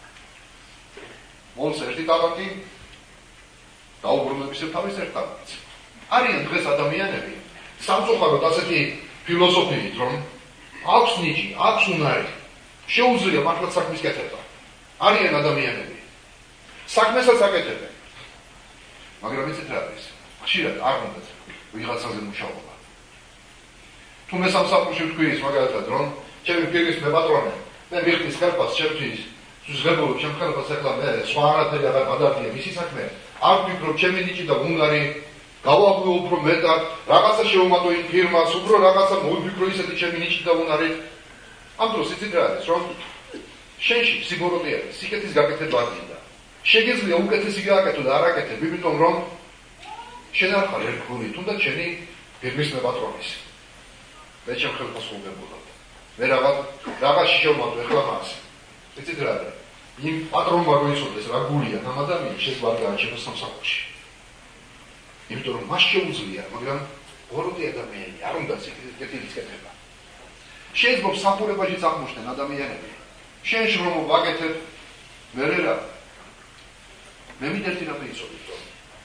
მოლს ერთი ტალანტი დაუბრუნებისებ თავის ერთ ტალანტს არიან დღეს ადამიანები სამწუხაროდ ასეთი ფილოსოფიით რომ აქვს ნიჭი აქვს უნარი შეუძლია მართლაც საქმის კეთება არიან ადამიანები საქმესაც აკეთებენ მაგრამ იცით რა არის ხშირად არ უნდა ვიღაცაზე მუშაობა თუ მე სამსახურში ვთქვი ის მაგალითად რომ ჩემი პირის მე პატრონე მე მიხდის ხელფას ჩემთვის ზღებულობ ჩემ ხელფას ახლა მე სხვა არაფერი აღარ გადავდია მისი საქმე არ ვფიქრობ ჩემი ნიჭი და უნარი გავაღვიო უფრო მეტად რაღაცა შევუმატო იმ ფირმას უფრო რაღაცა მოვიფიქრო ისეთი ჩემი ნიჭი და უნარი ამ დროს იცით რა არის რომ შენში სიბოროტე არის სიკეთის გაკეთება არ მინდა შეგიძლია უკეთესი გააკეთო და არ აკეთებ იმიტომ რომ შენ არ ხარ ერთგული თუნდაც შენი ფირმის მე პატრონის მე ჩემ ხელფას ვუგებულობ მე რაღაც რაღაცში შევუმატო ახლა მას იცით რა არის იმ პატრონმა რო იცოდეს რა გულია ამ ადამიანს შეიძლება არ გააჩენოს სამსახურში იმიტომ რომ მას შეუძლია მაგრამ ბოროტი ადამიანი არ უნდა სიკეთის კეთება შეიძლება სამსახურებაშიც აღმოჩნდნენ ადამიანები შენ რომ ვაკეთებ მე რა მე მიდერთი რამე იცოდით რომ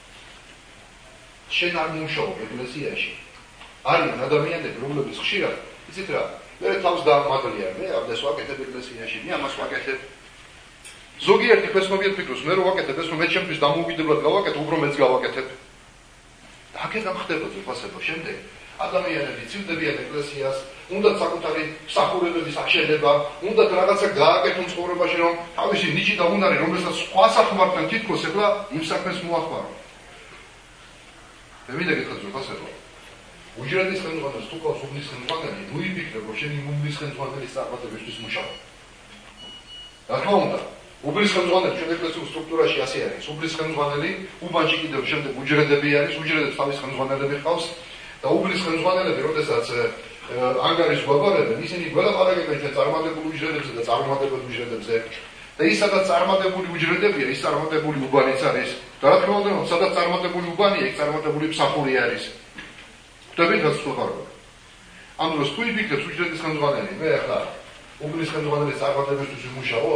შენ არ მუშაობ ეკლესიაში არიან ადამიანები რომლებიც ხშირად იცით რა მე თავს დაამაგლია მე ამას ვაკეთებ ეკლესიაში მე ამას ვაკეთებ ზოგიერთი ფესმობიეთ ფიქრობს მე რო ვაკეთებ ეს რომ მე ჩემთვის დამოუკიდებლად გავაკეთე უფრო მეც გავაკეთებ აქედან ხდება ზუსტად შემდეგ ადამიანები ცივდებიან ეკლესიას უნდა საკუთარი მსახურებების აღშენდება უნდა რაღაცა გააკეთონ ცხოვრებაში რომ თავისი ნიჭი და უნარი რომელსაც სხვა სახმართან თითქოს ეხლა იმ საქმეს მოახმარო მე მინდა გითხრათ ზუსტად უჯრედის ხელმძღვანელს თუ ყავს უბნის ხელმძღვანელი ნუ იფიქრე რომ შენი უბნის ხელმძღვანელის წარმატებისთვის მუშაობ რა თქმა უნდა უბნის ხელმძღვანელი ჩვენ ეკლესიურ სტრუქტურაში ასე არის უბნის ხელმძღვანელი უბანში კიდევ შემდეგ უჯრედები არის უჯრედებს თავის ხელმძღვანელები ყავს და უბნის ხელმძღვანელები როდესაც ანგარიშს გვაბარებენ ისინი გველაპარაკებენ ჩვენ წარმატებულ უჯრედებზე და წარმატებულ უჯრედებზე და ის სადაც წარმატებული უჯრედებია ის წარმატებული უბანიც არის და რა თქმა უნდა სადაც წარმატებული უბანია იქ წარმატებული მსახური არის ხვდებით რაც ვთქვი ამ დროს თუ იფიქრებს უჯრედის ხელმძღვანელი მე ახლა უბნის ხელმძღვანელის წარმატებისთვის ვიმუშაო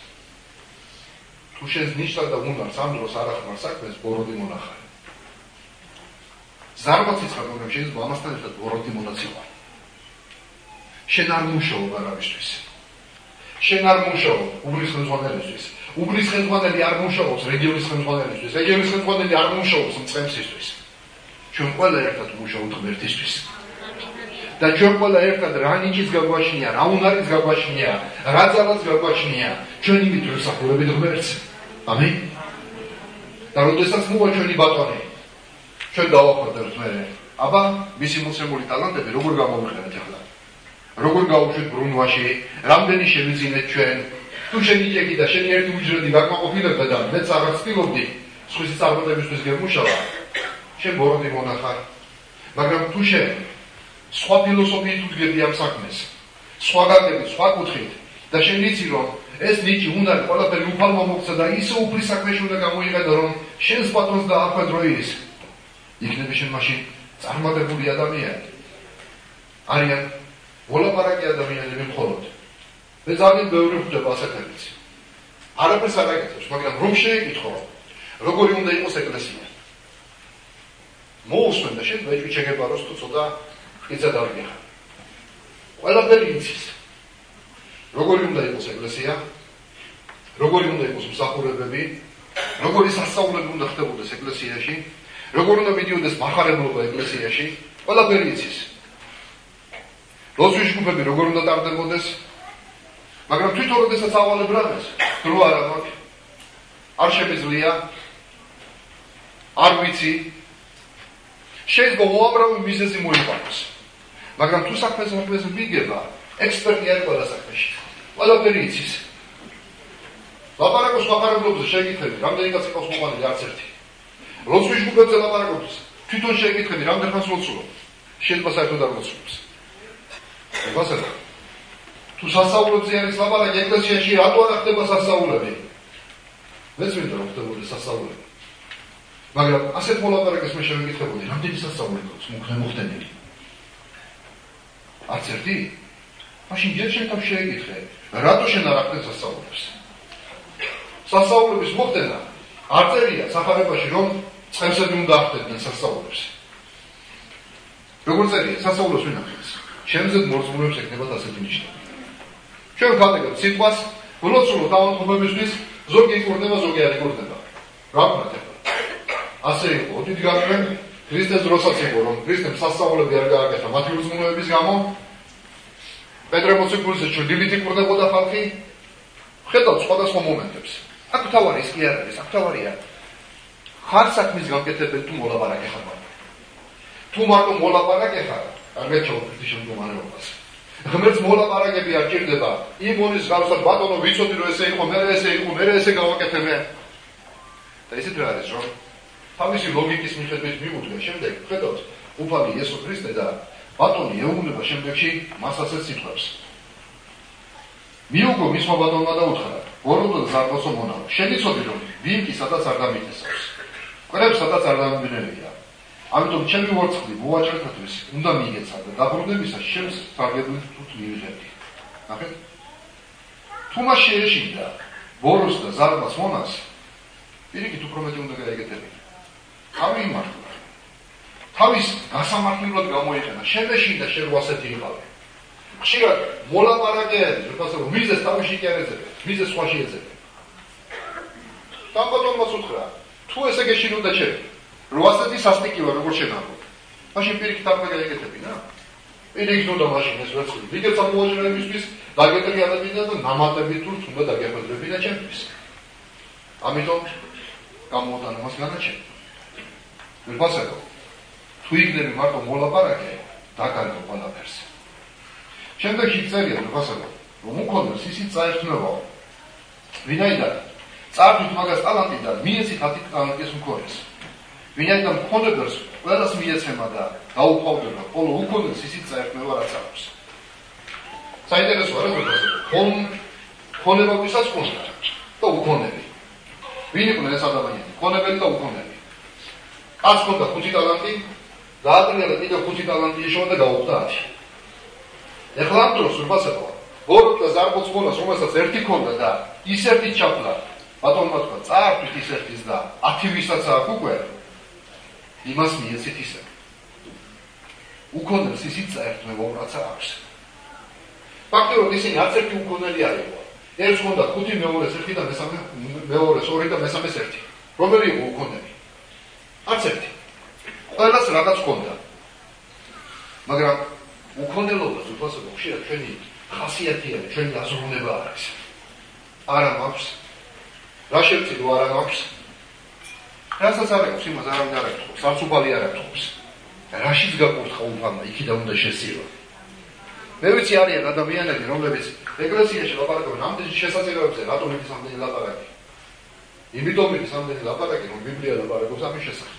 თუ შენს ნიშნად და უნარს ამ დროს არ ახმარ საქმეს ბოროტი მონახარე ზარმაციც ხარ მაგრამ შეიძლება ამასთან ერთად ბოროტი მონაცილო შენ არ მუშაობ არავისთვის შენ არ მუშაობ უბნის ხელმძღვანელისთვის უბნის ხელმძღვანელი არ მუშაობს რეგიონის ხელმძღვანელისთვის რეგიონის ხელმძღვანელი არ მუშაობს მწყემსისთვის ჩვენ ყველა ერთად მუშაობთ ღმერთისთვის და ჩვენ ყველა ერთად რა ნიჭის გაგვაჩნია რა უნარის გაგვაჩნია რა ძალას გაგვაჩნია ჩვენ იმით ვსახურებით ღმერთს ამინ და როდესაც მოვა ჩვენი ბატონი ჩვენ დავახვდებით მე აბა მისი მოცემული ტალანტები როგორ გამოვიყენეთ ახლა როგორ გავუშვით ბრუნვაში რამდენი შევიძინეთ ჩვენ თუ შენი ჯეკი და შენი ერთი უჯრედი გაკმაყოფილებდა და მეც აღარ ვცდილობდი სხვისი წარმატებისთვის გემუშავა შენ ბოროტი მონახარ მაგრამ თუ შენ სხვა ფილოსოფიით უდგები ამ საქმეს სხვა გაგებით სხვა კუთხით და შენ იცი რომ ეს ნიჭი უნარი ყველაფერი უფალმა მოგცა და ისე უფლის საქმეში უნდა გამოიყენო რომ შენს პატრონს დაახვედრო ის იქნები შენ მაშინ წარმატებული ადამიანი არიან მოლაპარაკე ადამიანები მხოლოდ მე ძალიან ბევრი ხვდება ასეთებიც არაფერს არ აკეთებს მაგრამ რომ შეეკითხო როგორი უნდა იყოს ეკლესია მოусმენ და შენ ვეჭვი შეგებაროს თუ ცოტა ხიცა დავიღე ყველაფერი იცის როგორი უნდა იყოს ეკლესია როგორი უნდა იყოს მსახურებები როგორი სასწაულები უნდა ხდებოდეს ეკლესიაში როგორ უნდა მიდიოდეს მახარებლობა ეკლესიაში ყველაფერი იცის ლოცვის ჯგუფები როგორ უნდა ტარდებოდეს მაგრამ თვითონ როდესაც ავალებ რამეს დრო არ აქვს არ შემიძლია არ ვიცი შეიძლება უამრავი მიზეზი მოიყვანოს მაგრამ თუ საქმეს საქმეს მიგება ექსპერტი არის ყველა საქმეში ყველაფერი იცის ლაპარაკობს მახარებლობებზე შეგიკითხები რამდენი კაცი ყავს მოყვანილი არც ერთი ლოცვის ჯგუფებზე ლაპარაკობს თვითონ შეგიკითხები რამდენ ხანს ლოცულობ შეიძლება საერთოდ არ ლოცულობს ებასა თუ სასწაულებზე არის ლაპარაკი ეკლესიაში რატო არ ხდება სასწაულები მეც მინდა რომ ხდებოდეს სასწაულები მაგრამ ასეთ მოლაპარაკეს მე შევეკითხებოდი, რამდენი სასწაული გვაქვს მოხდენილი? არც ერთი? მაშინ ჯერ შენ თავს შეეკითხე, რატო შენ არ ახდენ სასწაულებს? სასწაულების მოხდენა არ წერია სახარებაში, რომ წყემსები უნდა ახდენდნენ სასწაულებს. როგორ წერია? სასწაულებს ვინ ახდენს? შემზედ მორწმუნეებს ექნებათ ასეთი ნიშნები. ჩვენ ვქადაგებთ სიტყვას, ვლოცულობ დაავადებებისთვის, ზოგი იკურნება, ზოგი არ იკურნება. რა ვქნათ ახლა? ასე იყო, ოდითგანვე ქრისტეს დროსაც იყო, რომ ქრისტემ სასწაულები არ გააკეთა მათი უზრუნველების გამო, პეტრე მოციქულის ჭრილით იკურნებოდა ხალხი, ხედავთ სხვადასხვა მომენტებს. აქ თავარი ის კი არ არის, აქ თავარია ხარ საქმის გამკეთებელი თუ მოლაპარაკე ხარ მარტო. თუ მარტო მოლაპარაკე ხარ, არ მეჩვეულ ქრისტეს მდგომარეობას. ღმერთს მოლაპარაკები არ ჭირდება, იმ მონის გავსად ბატონო ვიცოდი რომ ესე იყო, მე ესე იყო, მე ესე გავაკეთე მე. და ისეთ რა არის, რომ თავისი ლოგიკის მიხედვით მივუდგა შემდეგ, ხედავთ, უფალი იესო ქრისტე და ბატონი ეუბნება შემდეგში მას ასეთ სიტყვებს. მიუგო მისმა ბატონმა და უთხრა, გოროდო ზარბოსო მონაო, შეგიცოდი რომ ვინკი სადაც არ დამიტესავს. კვერებს სადაც არ დამიბნელია. ამიტომ ჩემი ვორცხლი მოვაჭრეთათვის უნდა მიიგეცა და დაბრუნებისას შემს სარგებლით თუთ მივიღებდი. ნახეთ? თუ მას შეეშინდა ბოროს და ზარბას მონას, პირიქით უფრო მეტი უნდა გაიგეთებინა. თავი იმართლა. თავის გასამართლებლად გამოიყენა. შემეშინდა შენ ასეთი იყავი. ხშირად მოლაპარაკეები, როცა რომ მიზეს თავში კი არ ეძებენ, მიზეს სხვაში ეძებენ. დამბატონმაც უთხრა, თუ ესე გეშინოდა შენ, რომ ასეთი სასტიკივა როგორ შეგამო. მაშინ პირიქით არ გაიგეთებინა. პირიქით უნდა მაშინ ეს ვერცხლი. ვიგეც ამოაჭრებისთვის დაგეტრიალებინა და ნამატებით თუ უნდა დაგეხვედრებინა ჩემთვის. ამიტომ გამოვიტანა მას განაჩენი. ვერბასაკო. თუ იქნები მარტო მოლაპარაკე, დაკარგო ყველაფერს. შემდეგში წერია ვერბასაკო, რომ უქონდეს ისიც წაერთნევაო. ვინაიდან წარდით მაგას ტალანტიდან მიეცით ათი ტალანტის მქონეს. ვინაიდან მქონებელს ყველას მიეცემა და დაუყოვდება, ხოლო უქონდეს ისიც წაერთნება რაც აქვს. საინტერესოა რა ვერბასაკო. ხომ ქონება ვისაც ქონდა და უქონები. ვინ იყვნენ ეს ადამიანები? ქონებელი და უქონები. კაც ქონდა ხუთი ტალანტი, დაატრიალა კიდევ ხუთი ტალანტი ეშოვა და გაუხდა ათი. ეხლა ამ დროს ვერბასაკო, გოროდ და ზარბოც მონას, რომელსაც ერთი ქონდა და ის ერთი ჩაფლა, ბატონმა თქვა, წაართვით ის ერთის და ათი ვისაც აქვს უკვე, იმას მიეცით ისე. უქონებს ისიც წაერთნევა, რაც აქვს. ფაქტობრივად ისინი არც ერთი უქონელი არ იყო. ერთს ქონდა ხუთი, მეორეს ერთი და მესამე მეორეს ორი და მესამეს ერთი. რომელი იყო უქონელი? არც ერთი. ყველას რაღაც ქონდა. მაგრამ უქონელობას უბრალოდ ხშირად ჩვენი ხასიათი არის, ჩვენი აზროვნება არის. არა მაქვს. რა შევწიო არა მაქვს. რასაც არ აქვს, იმას არავინ არ აქვს. სარცუბალი არ აქვს. რაშიც გაკურთხა უფალმა, იქიდან უნდა შესირო. მე ვიცი არიან ადამიანები, რომლებიც ეკლესიაში ლაპარაკობენ ამდენი შესაძლებლობებზე, რატომ იცის ამდენი ლაპარაკი? იმიტომ იცის ამდენი ლაპარაკი, რომ ბიბლია ლაპარაკობს ამის შესახებ.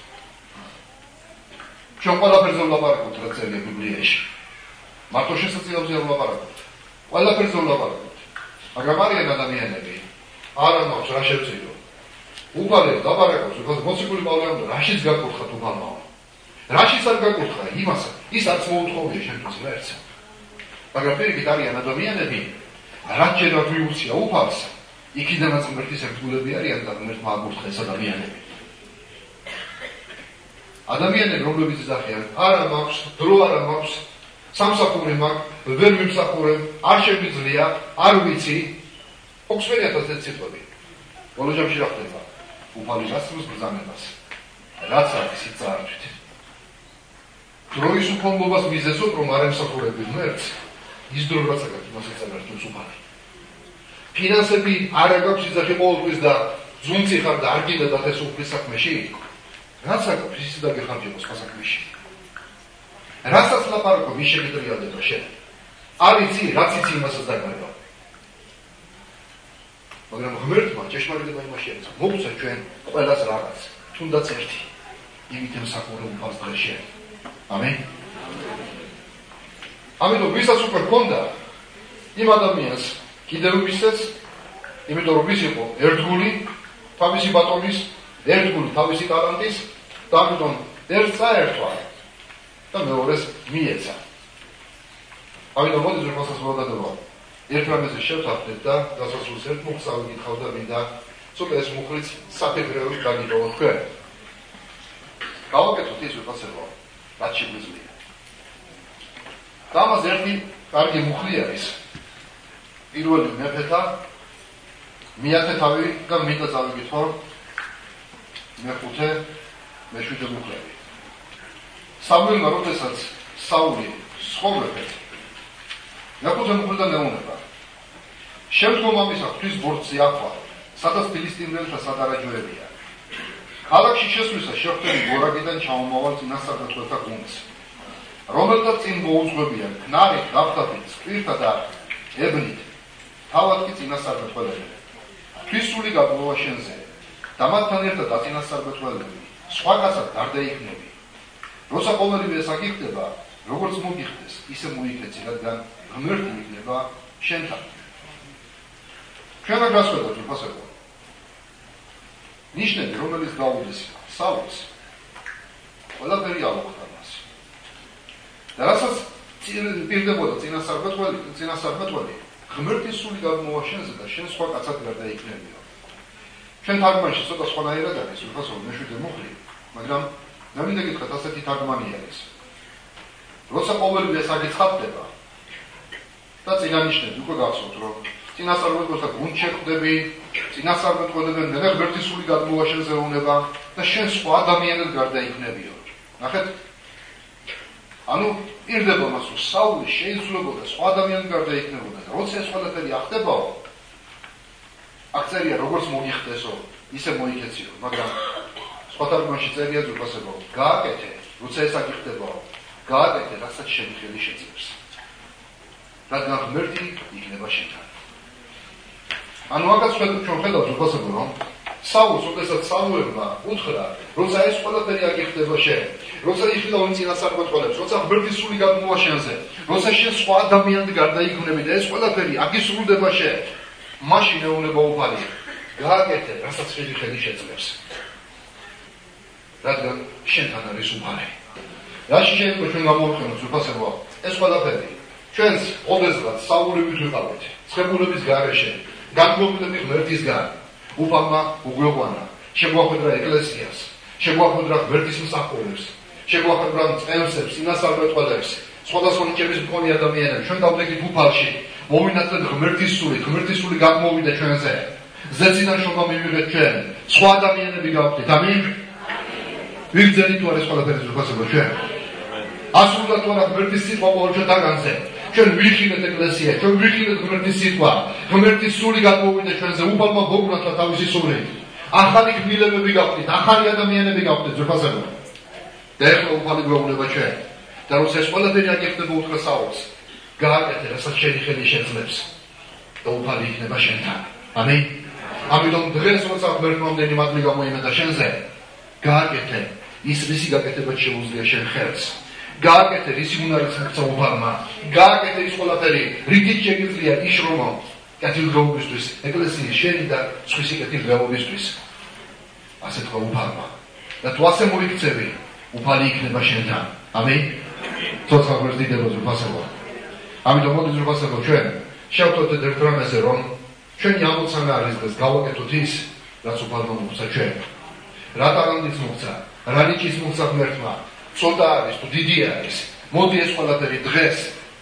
ჩვენ ყველაფერზე ვლაპარაკობთ, რაც წერია ბიბლიაში. მარტო შესაძლებლობებზე არ ვლაპარაკობთ. ყველაფერზე ვლაპარაკობთ. მაგრამ არიან ადამიანები, არა მაქვს რა შევწიო. უფალი ლაპარაკობს, because მოციქული პავლემ რაშიც გაკურთხა უფალმა. რაშიც არ გაკურთხა, იმას ის არც მოუთხოვია შენთვის ვერც. მაგრამ პირიქით არიან ადამიანები, რაც შეიძლება მიუცია უფალს, იქიდანაც ღმერთის ერთგულები არიან და ღმერთმა აკურთხა ეს ადამიანები. ადამიანები, რომლებიც იძახიან, არა მაქვს, დრო არა მაქვს, სამსახური მაქვს, ვერ მიმსახურებ, არ შემიძლია, არ ვიცი. ოქსვერიათ ასეთ სიტყვები. ბოლო ჯამში რა ხდება? უფალი გასცემს ბრძანებას. რაც არის ისიც წაართვით. დროის უქონლობას მიზეზობ, რომ არ ემსახურები ღმერთს. ის დრო რაც აქვს, იმას ეწევს უფალი. ფინანსები არ აქვს იძახი ყოველთვის და ზუნცი ხარ და არ გინდა დათეს უფლის საქმეში. რაც აქვს, ის დაგეხარჯება სხვა საქმეში. რასაც ლაპარაკობ, ის შეგეტრიალდება შენ. არ იცი, რაც იცი, იმასაც დაგარგავ. მაგრამ ღმერთმა ჭეშმარიტება იმაში არის, მოგცა ჩვენ ყველას რაღაც, თუნდაც ერთი. იმით ემსახურებ უფალს დღეში. ამენ. ამიტომ ვისაც უკვე ჰქონდა იმ ადამიანს კიდევ ვისაც, იმიტომ რომ ის იყო ერთგული თავისი ბატონის ერთგული თავისი ტალანტის და ამიტომ ერთს წაერთვა და მეორეს მიეცა. ამიტომ მოდი ზურგოსაც მოვადადება. ერთ რამეზე შევთანხმდეთ და დასასრულს ერთ მუხსავი გითხავდა მინდა ცოტა ეს მუხლიც საფეგრეობით დაგიტოვოთ თქვენ. გავაკეთოთ ის ვიღაცებო, რაც შეგვიძლია. და ამას ერთი კარგი მუხლი არის. პირველი მეფეთა მეათე თავი და მინდა წავიკითხო მეხუთე მეშვიდე მუხლები. სამუელმა როდესაც საული სხომებეთ მეხუთე მუხლიდან ეუბნება. შემდგომ ამისა ღვთის ბორცვი ახვა, სადაც ფილისტიმელთა სადარაჯოებია. ქალაქში შესვლისას შეხვდები გორაგიდან ჩამომავალ წინასწარმეტყველთა გუნდს, რომელთაც წინ მოუძღვებიან ქნარით, დაფთათით, სკვირთა და ებნით, თავად კი წინასწარმეტყველები. ღვთის სული გაგმოვა შენზე და მათთან ერთად დაწინასწარმეტყველები, სხვა კაცად გარდაიქმნები. როცა ყოველივე ეს აგიხდება, როგორც მოგიხდეს, ისე მოიქეცი, რადგან ღმერთი იქნება შენთან. ჩვენ არ გასვედოთ უფასებო. ნიშნები, რომელიც გაუდის საულს, ყველაფერი ავუხდა მას. და რასაც პირდებოდა წინასწარმეტყველი, წინასწარმეტყველი, ღმერთის სული გაგმოვა შენზე და შენ სხვა კაცად გარდაიქმნებიო. ჩვენ თარგმანში ცოტა სხვანაირად არის, უფასებო, მეშვიდე მუხლი, მაგრამ მე მინდა გითხრათ, ასეთი თარგმანი არის. როცა ყოველივე ეს აგიცხადდება და წინანიშნები უკვე გახსოვთ, რომ წინასწარმეტყველთა გუნდს შეხვდები, წინასწარმეტყველებენ მე ღმერთის სული გაგმოვა შენზე ეუბნება და შენ სხვა ადამიანად გარდაიქმნებიო. ნახეთ, ანუ პირდება მას, რომ საული შეიცვლებოდა სხვა ადამიანად გარდაიქმნებოდა და როცა ეს ყველაფერი ახდებაო, აქ წერია როგორც მოიხდესო, ისე მოიქეციო, მაგრამ სხვა თარგმანში წერია ზუსტად, გააკეთე, როცა ეს აგიხდებაო, გააკეთე, რასაც შენი ხელი შეძლებს. რადგან ღმერთი იქნება შენთან. ანუ აქაც ჩვენ ხედავთ ზუსტად, რომ საულს, როდესაც სამუელმა უთხრა, როცა ეს ყველაფერი აგიხდება შენ, როცა იხილავ იმ წინასწარმეტყველებს, როცა ღმერთის სული გაგმოვა შენზე, როცა შენ სხვა ადამიანად გარდაიქმნები და ეს ყველაფერი აგისრულდება შენ, მაშინ ეუბნება უფალი, გააკეთე, რასაც შენი ხელი შეძლებს. რადგან შენთან არის უფალი. რაში შეიძლება ჩვენ გამოვიყენოთ უფასებო, ეს ყველაფერი ჩვენს ყოველდღიურად საუბრებით ვიყავით, ცხებულების გარეშე, განმოვლები ღმერთისგან. უფალმა უგვეყვანა, შეგვახვედრა ეკლესიას, შეგვახვედრა ღმერთის მსახურებს, შეგვახვედრა წევსებს, წინასწარმეტყველებს, სხვადასხვა ნიჭების მქონე ადამიანებს, ჩვენ დავდექით უფალში, მოვინათლეთ ღმერთის სული, ღმერთის სული გამოვიდა ჩვენზე. ზეციდან შობა მივიღეთ ჩვენ, სხვა ადამიანები გავხდით, ამინ? ვიგრძელით თუ არის ყველაფერი ზუსტად ჩვენ? ასრულდა თუ არა ღმერთის სიტყვა ყოველ ჩვენთაგანზე? ჩვენ ვიხილეთ ეკლესია, ჩვენ ვიხილეთ ღმერთის სიტყვა, ღმერთის სული გამოვიდა ჩვენზე, უფალმა მოგვნათლა თავისი სული. ახალი გმილებები გავხდით, ახალი ადამიანები გავხდით ზუსტად. და ეხლა უფალი გვეუბნება ჩვენ. და როცა ეს ყველაფერი აგიხდება უთხრა საულს, გააკეთე, რასაც შენი ხელი შეძლებს და უფალი იქნება შენთან. ამინ. ამიტომ დღეს როცა ღმერთმა იმდენი მადლი გამოიმედა შენზე, გააკეთე ის რისი გაკეთებაც შეუძლია შენ ხელს. გააკეთე ისი უნდა რიცხა უფალმა. გააკეთე ის ყველაფერი, რითიც შეგიძლია იშრომო კეთილდღეობისთვის, ეკლესიის შენი და სხვისი კეთილდღეობისთვის. ასე თქვა უფალმა. და თუ ასე მოიქცევი, უფალი იქნება შენთან. ამინ. ცოცხალ გვერდიდებო უფასებო. ამიტომ მოდი ზრბასებო ჩვენ შევხვდეთ ერთ რამეზე, რომ ჩვენი ამოცანა არის დღეს გავაკეთოთ ის, რაც უფალმა მოგვცა ჩვენ. რა ტალანტის მოგვცა, რა ნიჭის მოგვცა ღმერთმა, ცოტა არის თუ დიდი არის, მოდი ეს ყველაფერი დღეს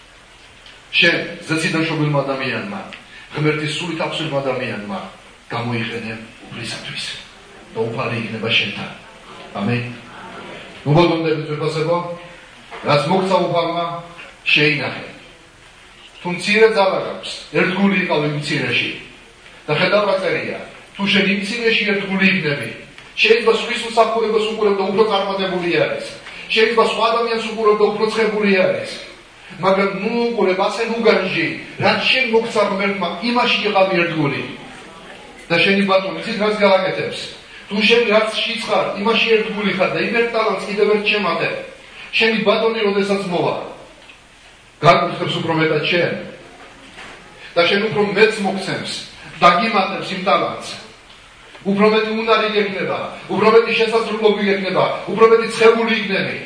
შენ ზეციდან შობილმა ადამიანმა, ღმერთის სულით აფსულმა ადამიანმა გამოიყენე უფლისათვის და უფალი იქნება შენთან. ამინ. მოგონდებით ზრბასებო, რაც მოგვცა უფალმა შეინახე. თუ მცირე ძალა გაქვს, ერთგული იყავი მცირეში და ხედავ რა წერია, თუ შენ იმ მცირეში ერთგული იქნები, შეიძლება სხვის მსახურებას უყურებ და უფრო წარმატებული არის, შეიძლება სხვა ადამიანს უყურებ და უფრო ცხებული არის, მაგრამ ნუ უყურებ ასე ნუ განჯი, რაც შენ მოგვცა ღმერთმა, იმაში იყავი ერთგული და შენი ბატონი ის რაც გააკეთებს, თუ შენ რაც შიცხარ, იმაში ერთგული ხარ და იმ ერთ ტალანტს კიდევ ერთ შემატებ, შენი ბატონი როდესაც მოვა გაკუთვნებს უფრო მეტად შენ და შენ უფრო მეც მოგცემს და გიმატებს იმ ტალანტს უფრო მეტი უნარი გექნება, უფრო მეტი შესაძლებლობები გექნება, უფრო მეტი ცხებული იქნები.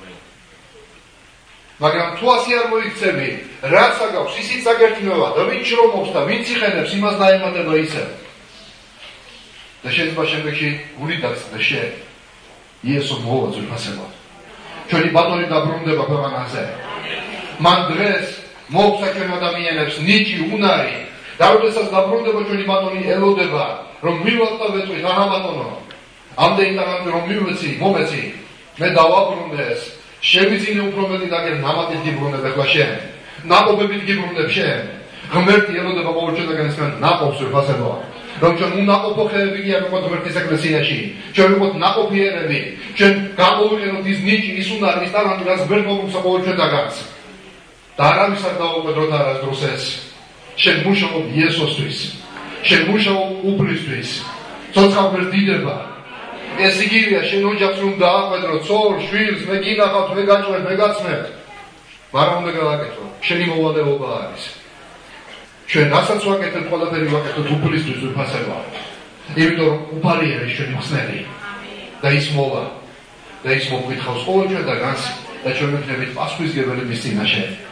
მაგრამ თუ ასე არ მოიქცევი, რაც აგავს, ისიც აგერთმევა და ვინც შრომობს და ვინც იხენებს, იმას დაემატება ისე. და შეიძლება შემდეგში გული დაგწდა შენ. იესო მოვა ძვირფასება. ჩვენი ბატონი დაბრუნდება ქვეყანაზე. მან დღეს მოუხსნა ჩვენ ადამიანებს ნიჭი, უნარი და როდესაც დაბრუნდება ჩვენი ბატონი ელოდება, რომ მივალთ და ვეტყვით, აჰა ბატონო, ამდენი ტალანტი რომ მივეცი, მომეცი, მე დავაბრუნდე ეს. შევიძინე უფრო მეტი და გერ ნამატით გიბრუნებ ახლა შენ. ნაყოფებით გიბრუნებ შენ. ღმერთი ელოდება მოუჩენდა განსკან ნაყოფს ვიფასებო. რომ ჩვენ უნაყოფო ხეები კი არ ვიყოთ ღმერთის ეკლესიაში. ჩვენ ვიყოთ ნაყოფიერები. ჩვენ გამოვიყენოთ ის ნიჭი, ის უნარი, ის ტალანტი, რაც ღმერთი მოუჩენდა განს. და არავის არ დავუკვირდოთ არასდროს ეს. შენ მუშაობ იესოსთვის. შენ მუშაობ უფლისთვის. ცოცხალ ღმერთს დიდება. ეს იგივეა შენ ოჯახს რომ დააყვედრო, ცოლს, შვილს, მე გინახავთ, მე გაჭვერთ, მე გაცმევთ. მაგრამ უნდა გავაკეთო, შენი მოვალეობა არის. ჩვენ რასაც ვაკეთებთ, ყველაფერი ვაკეთოთ უფლისთვის ვიფასება. იმიტომ რომ უფალი არის ჩვენი ხსნელი. და ის მოვა და ის მოგვითხრავს ყოველ ჩვენთაგანს და ჩვენ ვიქნებით პასუხისმგებელი მის წინაშე.